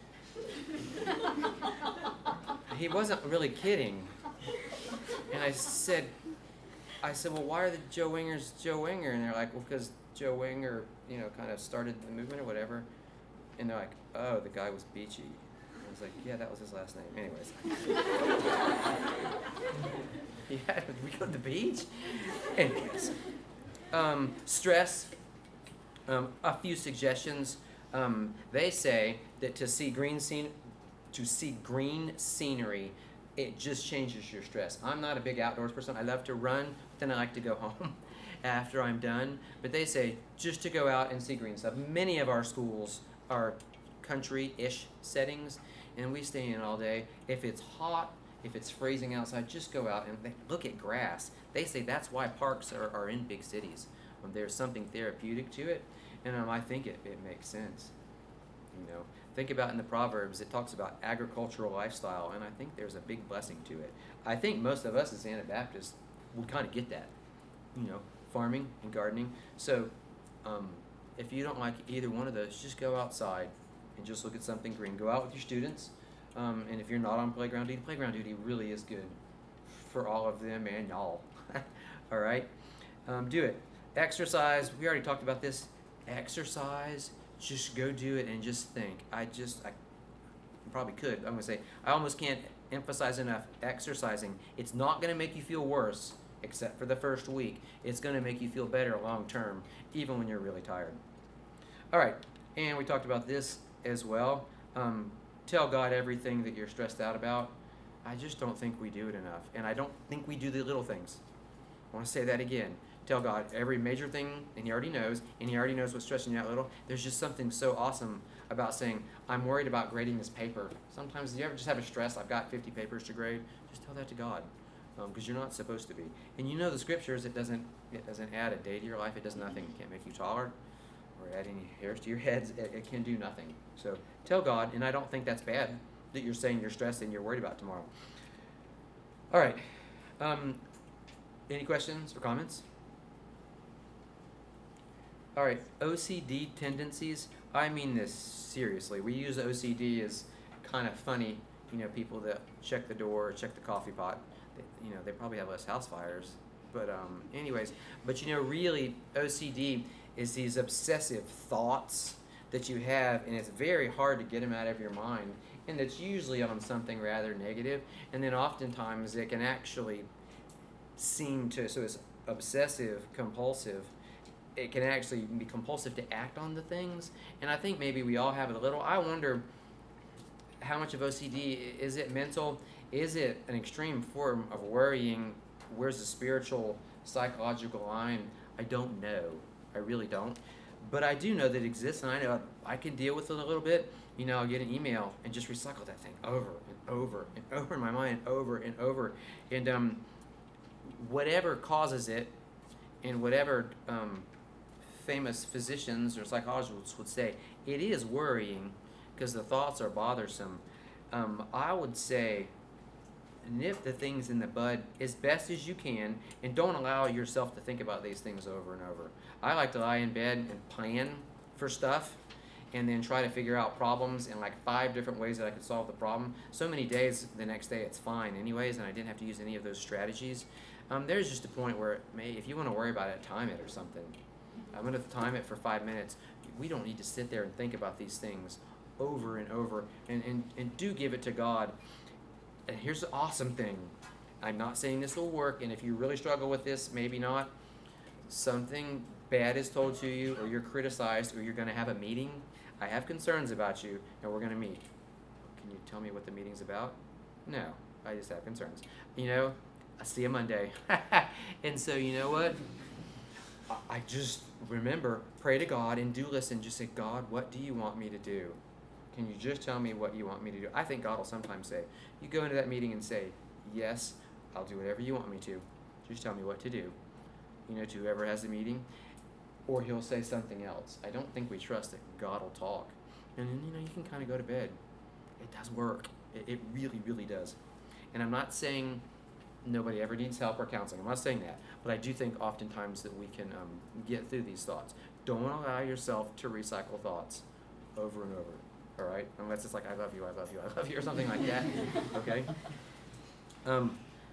He wasn't really kidding. And I said, I said, well, why are the Joe Wingers Joe Winger? And they're like, well, because Joe Winger, you know, kind of started the movement or whatever. And they're like, oh, the guy was Beachy. And I was like, yeah, that was his last name. Anyways. Yeah, we go to the beach? Anyways. Um, stress. Um, a few suggestions. Um, they say that to see green scene, to see green scenery, it just changes your stress. I'm not a big outdoors person. I love to run, but then I like to go home after I'm done. But they say just to go out and see green stuff. Many of our schools are country-ish settings, and we stay in all day. If it's hot, if it's freezing outside, just go out and they, look at grass. They say that's why parks are, are in big cities. Um, there's something therapeutic to it, and um, I think it, it makes sense. You know, think about in the Proverbs, it talks about agricultural lifestyle, and I think there's a big blessing to it. I think most of us as Anabaptists would kind of get that, you know, farming and gardening. So um, if you don't like either one of those, just go outside and just look at something green. Go out with your students, um, and if you're not on playground duty, playground duty really is good for all of them and y'all. All right? Um, do it. Exercise, we already talked about this. Exercise. Just go do it and just think. I just, I probably could. I'm going to say, I almost can't emphasize enough exercising. It's not going to make you feel worse, except for the first week. It's going to make you feel better long term, even when you're really tired. All right, and we talked about this as well. Um, tell God everything that you're stressed out about. I just don't think we do it enough, and I don't think we do the little things. I want to say that again. Tell God every major thing, and He already knows, and He already knows what's stressing you out a little. There's just something so awesome about saying, I'm worried about grading this paper. Sometimes, do you ever just have a stress, I've got fifty papers to grade? Just tell that to God, because um, you're not supposed to be. And you know the scriptures, it doesn't it doesn't add a day to your life. It does nothing. It can't make you taller or add any hairs to your heads. It, it can do nothing. So tell God, and I don't think that's bad that you're saying you're stressed and you're worried about tomorrow. All right. Um, any questions or comments? All right, O C D tendencies. I mean this seriously. We use O C D as kind of funny. You know, people that check the door, check the coffee pot. They, you know, they probably have less house fires. But um, anyways, but you know, really, O C D is these obsessive thoughts that you have, and it's very hard to get them out of your mind. And it's usually on something rather negative. And then oftentimes it can actually seem to, so it's obsessive, compulsive. It can actually be compulsive to act on the things, and I think maybe we all have it a little. I wonder how much of O C D, is it mental? Is it an extreme form of worrying? Where's the spiritual, psychological line? I don't know. I really don't. But I do know that it exists, and I know I can deal with it a little bit. You know, I'll get an email and just recycle that thing over and over and over in my mind, over and over. And um, whatever causes it, and whatever um, famous physicians or psychologists would say, it is worrying because the thoughts are bothersome. Um, I would say nip the things in the bud as best as you can, and don't allow yourself to think about these things over and over. I like to lie in bed and plan for stuff and then try to figure out problems in like five different ways that I could solve the problem. So many days the next day it's fine anyways, and I didn't have to use any of those strategies. Um, there's just a point where, may, if you want to worry about it, time it or something. I'm going to time it for five minutes. We don't need to sit there and think about these things over and over. And, and, and do give it to God. And here's the awesome thing. I'm not saying this will work, and if you really struggle with this, maybe not. Something bad is told to you, or you're criticized, or you're going to have a meeting. I have concerns about you, and we're going to meet. Can you tell me what the meeting's about? No, I just have concerns. You know, I see you Monday. And so, you know what? I just remember, pray to God and do listen. Just say, God, what do you want me to do? Can you just tell me what you want me to do? I think God will sometimes say, you go into that meeting and say, yes, I'll do whatever you want me to. Just tell me what to do. you know, to whoever has the meeting, or he'll say something else. I don't think we trust that God will talk. And then, you know, you can kind of go to bed. It does work. It, it really, really does. And I'm not saying nobody ever needs help or counseling. I'm not saying that. But I do think oftentimes that we can um, get through these thoughts. Don't allow yourself to recycle thoughts over and over. All right? Unless it's like, I love you, I love you, I love you, or something like that. Okay? Um,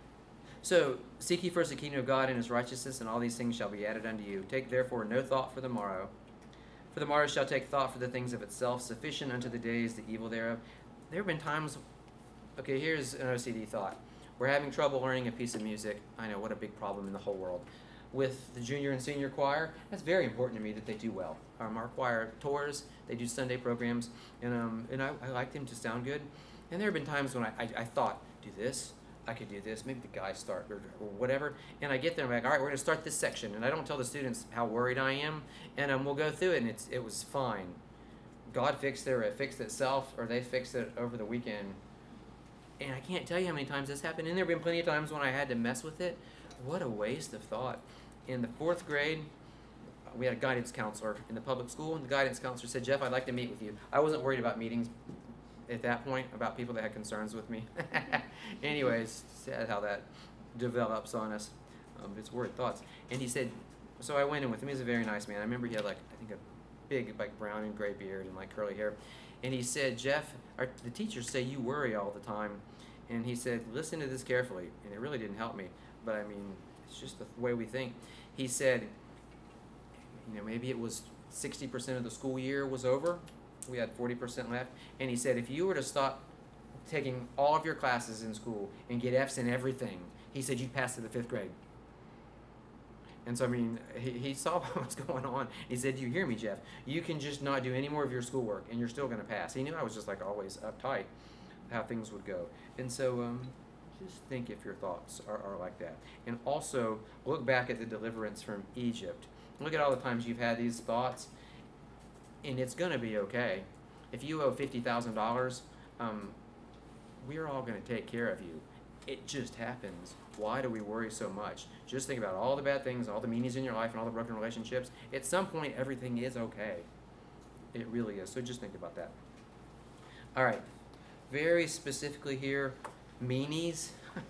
so, seek ye first the kingdom of God and his righteousness, and all these things shall be added unto you. Take therefore no thought for the morrow. For the morrow shall take thought for the things of itself. Sufficient unto the day is the evil thereof. There have been times, okay, here's an O C D thought. We're having trouble learning a piece of music. I know, what a big problem in the whole world. With the junior and senior choir, that's very important to me that they do well. Um, our choir tours, they do Sunday programs, and um, and I, I like them to sound good. And there have been times when I, I, I thought, do this, I could do this, maybe the guys start, or, or whatever. And I get there and I'm like, all right, we're going to start this section. And I don't tell the students how worried I am, and um, we'll go through it, and it's it was fine. God fixed it, or it fixed itself, or they fixed it over the weekend. And I can't tell you how many times this happened. And there have been plenty of times when I had to mess with it. What a waste of thought. In the fourth grade, we had a guidance counselor in the public school, and the guidance counselor said, Jeff, I'd like to meet with you. I wasn't worried about meetings at that point, about people that had concerns with me. Anyways, sad how that develops on us. Um, it's worried thoughts. And he said, so I went in with him. He was a very nice man. I remember he had like, I think a big like brown and gray beard and like curly hair. And he said, Jeff, our, the teachers say you worry all the time. And he said, listen to this carefully. And it really didn't help me. But I mean, it's just the way we think. He said, you know, maybe it was sixty percent of the school year was over. We had forty percent left. And he said, if you were to stop taking all of your classes in school and get F's in everything, he said you'd pass to the fifth grade. And so, I mean, he, he saw what was going on. He said, you hear me, Jeff? You can just not do any more of your schoolwork, and you're still going to pass. He knew I was just, like, always uptight how things would go. And so um, just think if your thoughts are, are like that. And also, look back at the deliverance from Egypt. Look at all the times you've had these thoughts, and it's going to be okay. If you owe fifty thousand dollars, um, we're all going to take care of you. It just happens. Why do we worry so much? Just think about all the bad things, all the meanies in your life, and all the broken relationships. At some point, everything is okay. It really is. So just think about that. All right. Very specifically here, meanies.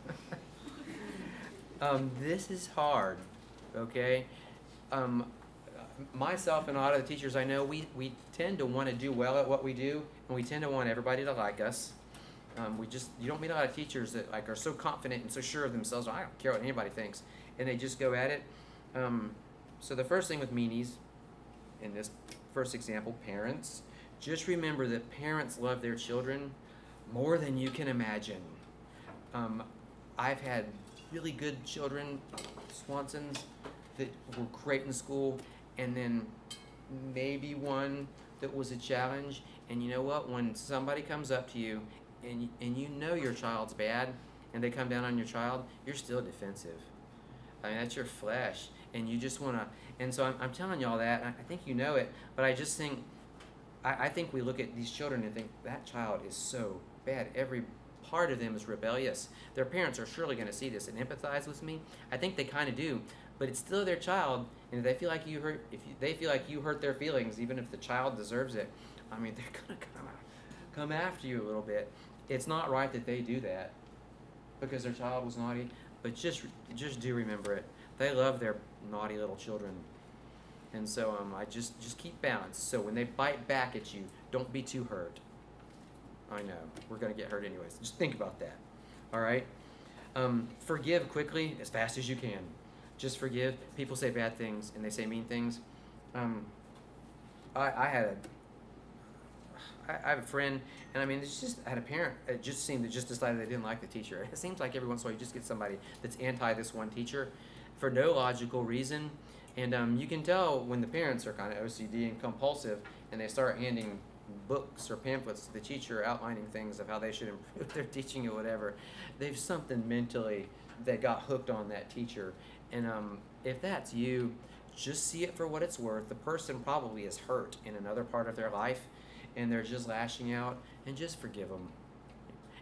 um, this is hard, okay? Um, myself and a lot of the teachers I know, we, we tend to want to do well at what we do, and we tend to want everybody to like us. Um, we just, you don't meet a lot of teachers that like are so confident and so sure of themselves, I don't care what anybody thinks, and they just go at it. Um, so the first thing with meanies, in this first example, parents, just remember that parents love their children more than you can imagine. Um, I've had really good children, Swansons, that were great in school, and then maybe one that was a challenge. And you know what? When somebody comes up to you and you, and you know your child's bad, and they come down on your child, you're still defensive. I mean, that's your flesh, and you just want to. And so I'm, I'm telling you all that. I think you know it, but I just think, I, I think we look at these children and think that child is so bad. Every part of them is rebellious. Their parents are surely going to see this and empathize with me. I think they kind of do, but it's still their child, and if they feel like you hurt, if you, they feel like you hurt their feelings, even if the child deserves it, I mean, they're going to come come after you a little bit. It's not right that they do that because their child was naughty, but just just do remember it. They love their naughty little children, and so um, I just just keep balance. So when they bite back at you, don't be too hurt. I know we're going to get hurt anyways. Just think about that. All right. Um, forgive quickly, as fast as you can. Just forgive. People say bad things and they say mean things. Um, I, I had a I have a friend, and I mean, it's just I had a parent. It just seemed to just decided they didn't like the teacher. It seems like every once in a while you just get somebody that's anti this one teacher, for no logical reason, and um, you can tell when the parents are kind of O C D and compulsive, and they start handing books or pamphlets to the teacher outlining things of how they should improve their teaching or whatever. They've something mentally that got hooked on that teacher, and um, if that's you, just see it for what it's worth. The person probably is hurt in another part of their life, and they're just lashing out, and just forgive them.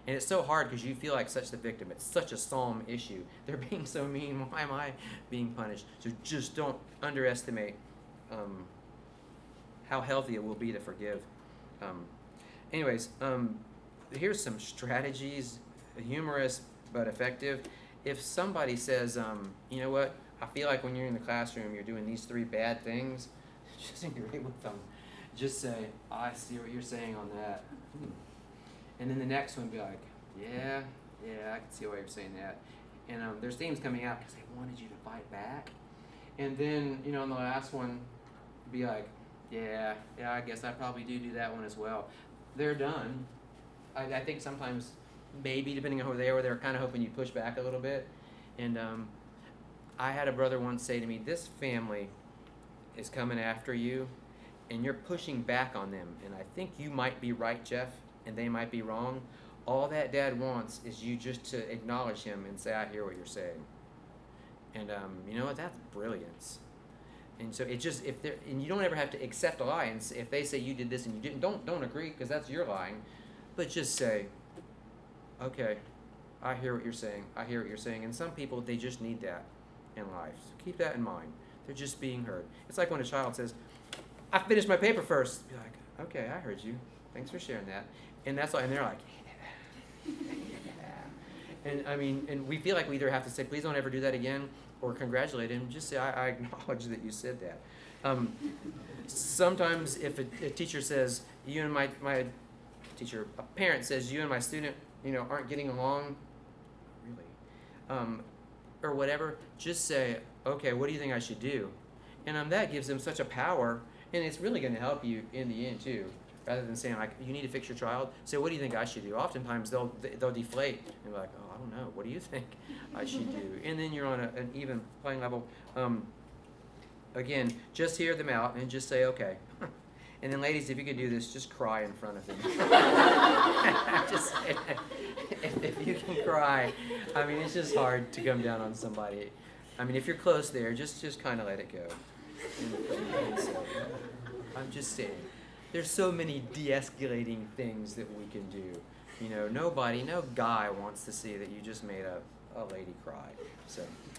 And it's so hard because you feel like such the victim. It's such a psalm issue. They're being so mean. Why am I being punished? So just don't underestimate um, how healthy it will be to forgive. Um, anyways, um, here's some strategies, humorous but effective. If somebody says, um, you know what, I feel like when you're in the classroom, you're doing these three bad things, just agree with them. Just say, I see what you're saying on that. Hmm. And then the next one be like, yeah, yeah, I can see why you're saying that. And um, there's themes coming out because they wanted you to fight back. And then, you know, on the last one, be like, yeah, yeah, I guess I probably do do that one as well. They're done. I, I think sometimes, maybe depending on who they were, they were kind of hoping you push back a little bit. And um, I had a brother once say to me, this family is coming after you, and you're pushing back on them. And I think you might be right, Jeff, and they might be wrong. All that dad wants is you just to acknowledge him and say, I hear what you're saying. And um, you know what? That's brilliance. And so it just, if they're, and you don't ever have to accept a lie. And if they say you did this and you didn't, don't don't agree because that's your lying. But just say, okay, I hear what you're saying. I hear what you're saying. And some people, they just need that in life. So keep that in mind. They're just being heard. It's like when a child says, I finished my paper first. Be like, okay, I heard you. Thanks for sharing that. And that's like, and they're like, yeah. And I mean, and we feel like we either have to say, please don't ever do that again, or congratulate him. Just say, I, I acknowledge that you said that. Um, sometimes if a, a teacher says, you and my, my teacher, a parent says, you and my student, you know, aren't getting along, really, um, or whatever, just say, okay, what do you think I should do? And um, that gives them such a power, and it's really going to help you in the end too. Rather than saying like, you need to fix your child, say, what do you think I should do? Oftentimes they'll they'll deflate and be like, oh, I don't know, what do you think I should do? And then you're on a, an even playing level. Um, again, just hear them out and just say, okay. And then ladies, if you could do this, just cry in front of them. just, if, if you can cry, I mean, it's just hard to come down on somebody. I mean, if you're close there, just just kind of let it go. And, and so, I'm just saying. There's so many de-escalating things that we can do. You know, nobody, no guy wants to see that you just made a, a lady cry. So,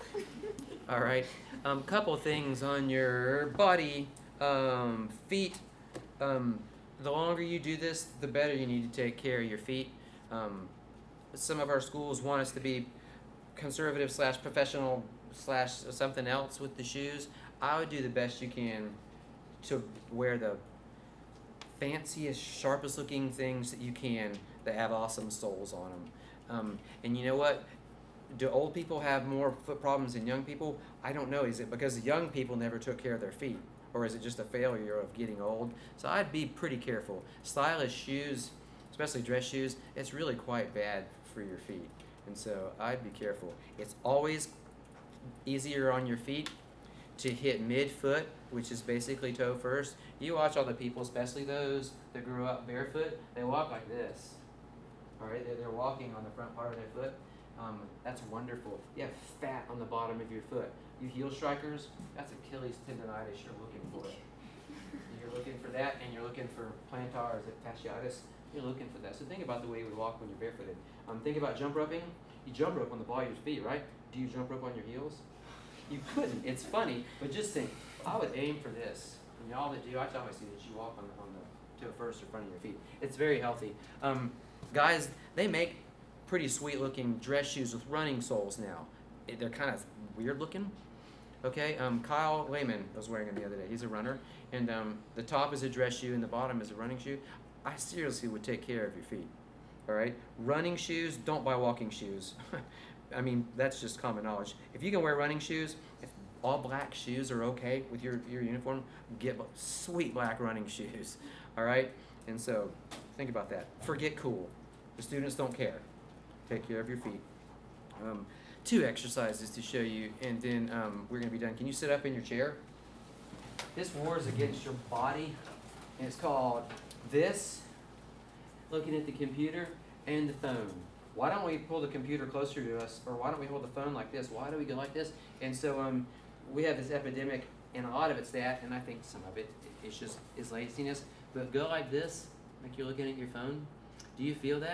all right. Um, couple things on your body, um, feet. Um, the longer you do this, the better you need to take care of your feet. Um, some of our schools want us to be conservative slash professional slash something else with the shoes. I would do the best you can to wear the fanciest, sharpest looking things that you can that have awesome soles on them. Um, and you know what? Do old people have more foot problems than young people? I don't know. Is it because young people never took care of their feet? Or is it just a failure of getting old? So I'd be pretty careful. Stylish shoes, especially dress shoes, it's really quite bad for your feet. And so I'd be careful. It's always easier on your feet to hit mid-foot, which is basically toe first. You watch all the people, especially those that grew up barefoot, they walk like this. All right, they're, they're walking on the front part of their foot. Um, that's wonderful. You have fat on the bottom of your foot. You heel strikers, that's Achilles tendonitis you're looking for. You're looking for that, and you're looking for plantar fasciitis. You're looking for that. So think about the way you walk when you're barefooted. Um, think about jump roping. You jump rope on the ball of your feet, right? Do you jump rope on your heels? You couldn't. It's funny, but just think, I would aim for this. And y'all that do, I always see that you walk on, on the toe first or front of your feet. It's very healthy. Um, guys, they make pretty sweet looking dress shoes with running soles now. It, they're kind of weird looking. Okay, um, Kyle Lehman was wearing them the other day. He's a runner, and um, the top is a dress shoe and the bottom is a running shoe. I seriously would take care of your feet. All right, running shoes, don't buy walking shoes. I mean, that's just common knowledge. If you can wear running shoes, if all black shoes are okay with your, your uniform, get sweet black running shoes. All right, and so think about that. Forget cool. The students don't care. Take care of your feet. Um, two exercises to show you, and then um, we're going to be done. Can you sit up in your chair? This war is against your body, and it's called this, looking at the computer, and the phone. Why don't we pull the computer closer to us, or why don't we hold the phone like this? Why do we go like this? And so um, we have this epidemic, and a lot of it's that, and I think some of it is just is laziness. But go like this, like you're looking at your phone. Do you feel that?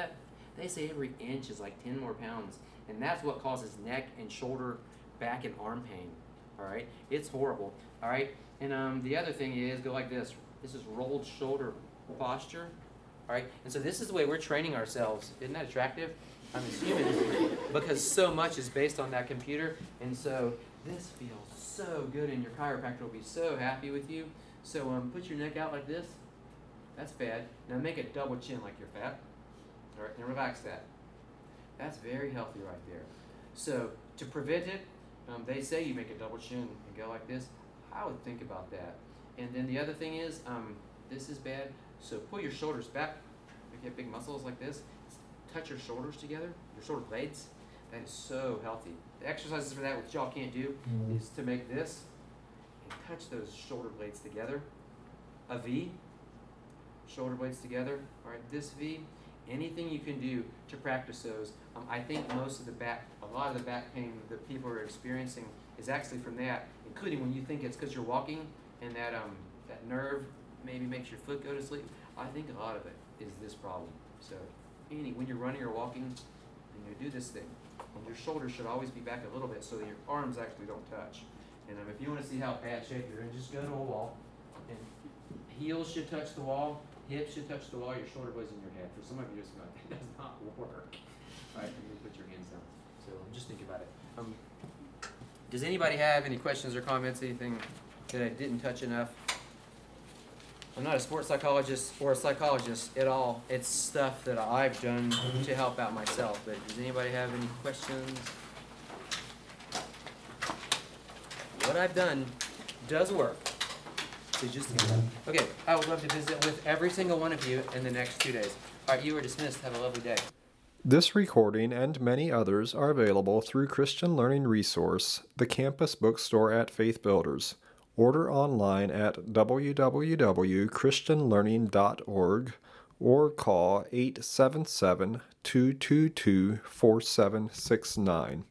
They say every inch is like ten more pounds, and that's what causes neck and shoulder, back and arm pain. All right, it's horrible. All right, and um, the other thing is go like this. This is rolled shoulder posture. All right, and so this is the way we're training ourselves. Isn't that attractive? I mean, as humans, because so much is based on that computer, and so this feels so good, and your chiropractor will be so happy with you. So um, put your neck out like this. That's bad. Now make a double chin like you're fat. All right, and relax that. That's very healthy right there. So to prevent it, um, they say you make a double chin and go like this. I would think about that. And then the other thing is, um, this is bad. So pull your shoulders back. If you have big muscles like this, touch your shoulders together, your shoulder blades. That is so healthy. The exercises for that, which y'all can't do, mm-hmm. is to make this and touch those shoulder blades together. A V, shoulder blades together. All right, this V. Anything you can do to practice those. Um, I think most of the back, a lot of the back pain that people are experiencing is actually from that, including when you think it's because you're walking and that um that nerve maybe makes your foot go to sleep. I think a lot of it is this problem. So, any when you're running or walking, and you do this thing, and your shoulders should always be back a little bit so that your arms actually don't touch. And um, if you want to see how bad shape you're in, just go to a wall, and heels should touch the wall. Hips should touch the wall, your shoulder blades in your head. For some of you, just go, that does not work. All right, and then put your hands down. So just think about it. Um, does anybody have any questions or comments, anything that I didn't touch enough? I'm not a sports psychologist or a psychologist at all. It's stuff that I've done to help out myself. But does anybody have any questions? What I've done does work. So just okay, I would love to visit with every single one of you in the next two days. All right, you are dismissed. Have a lovely day. This recording and many others are available through Christian Learning Resource, the campus bookstore at Faith Builders. Order online at w w w dot christian learning dot org or call eight seven seven, two two two, four seven six nine.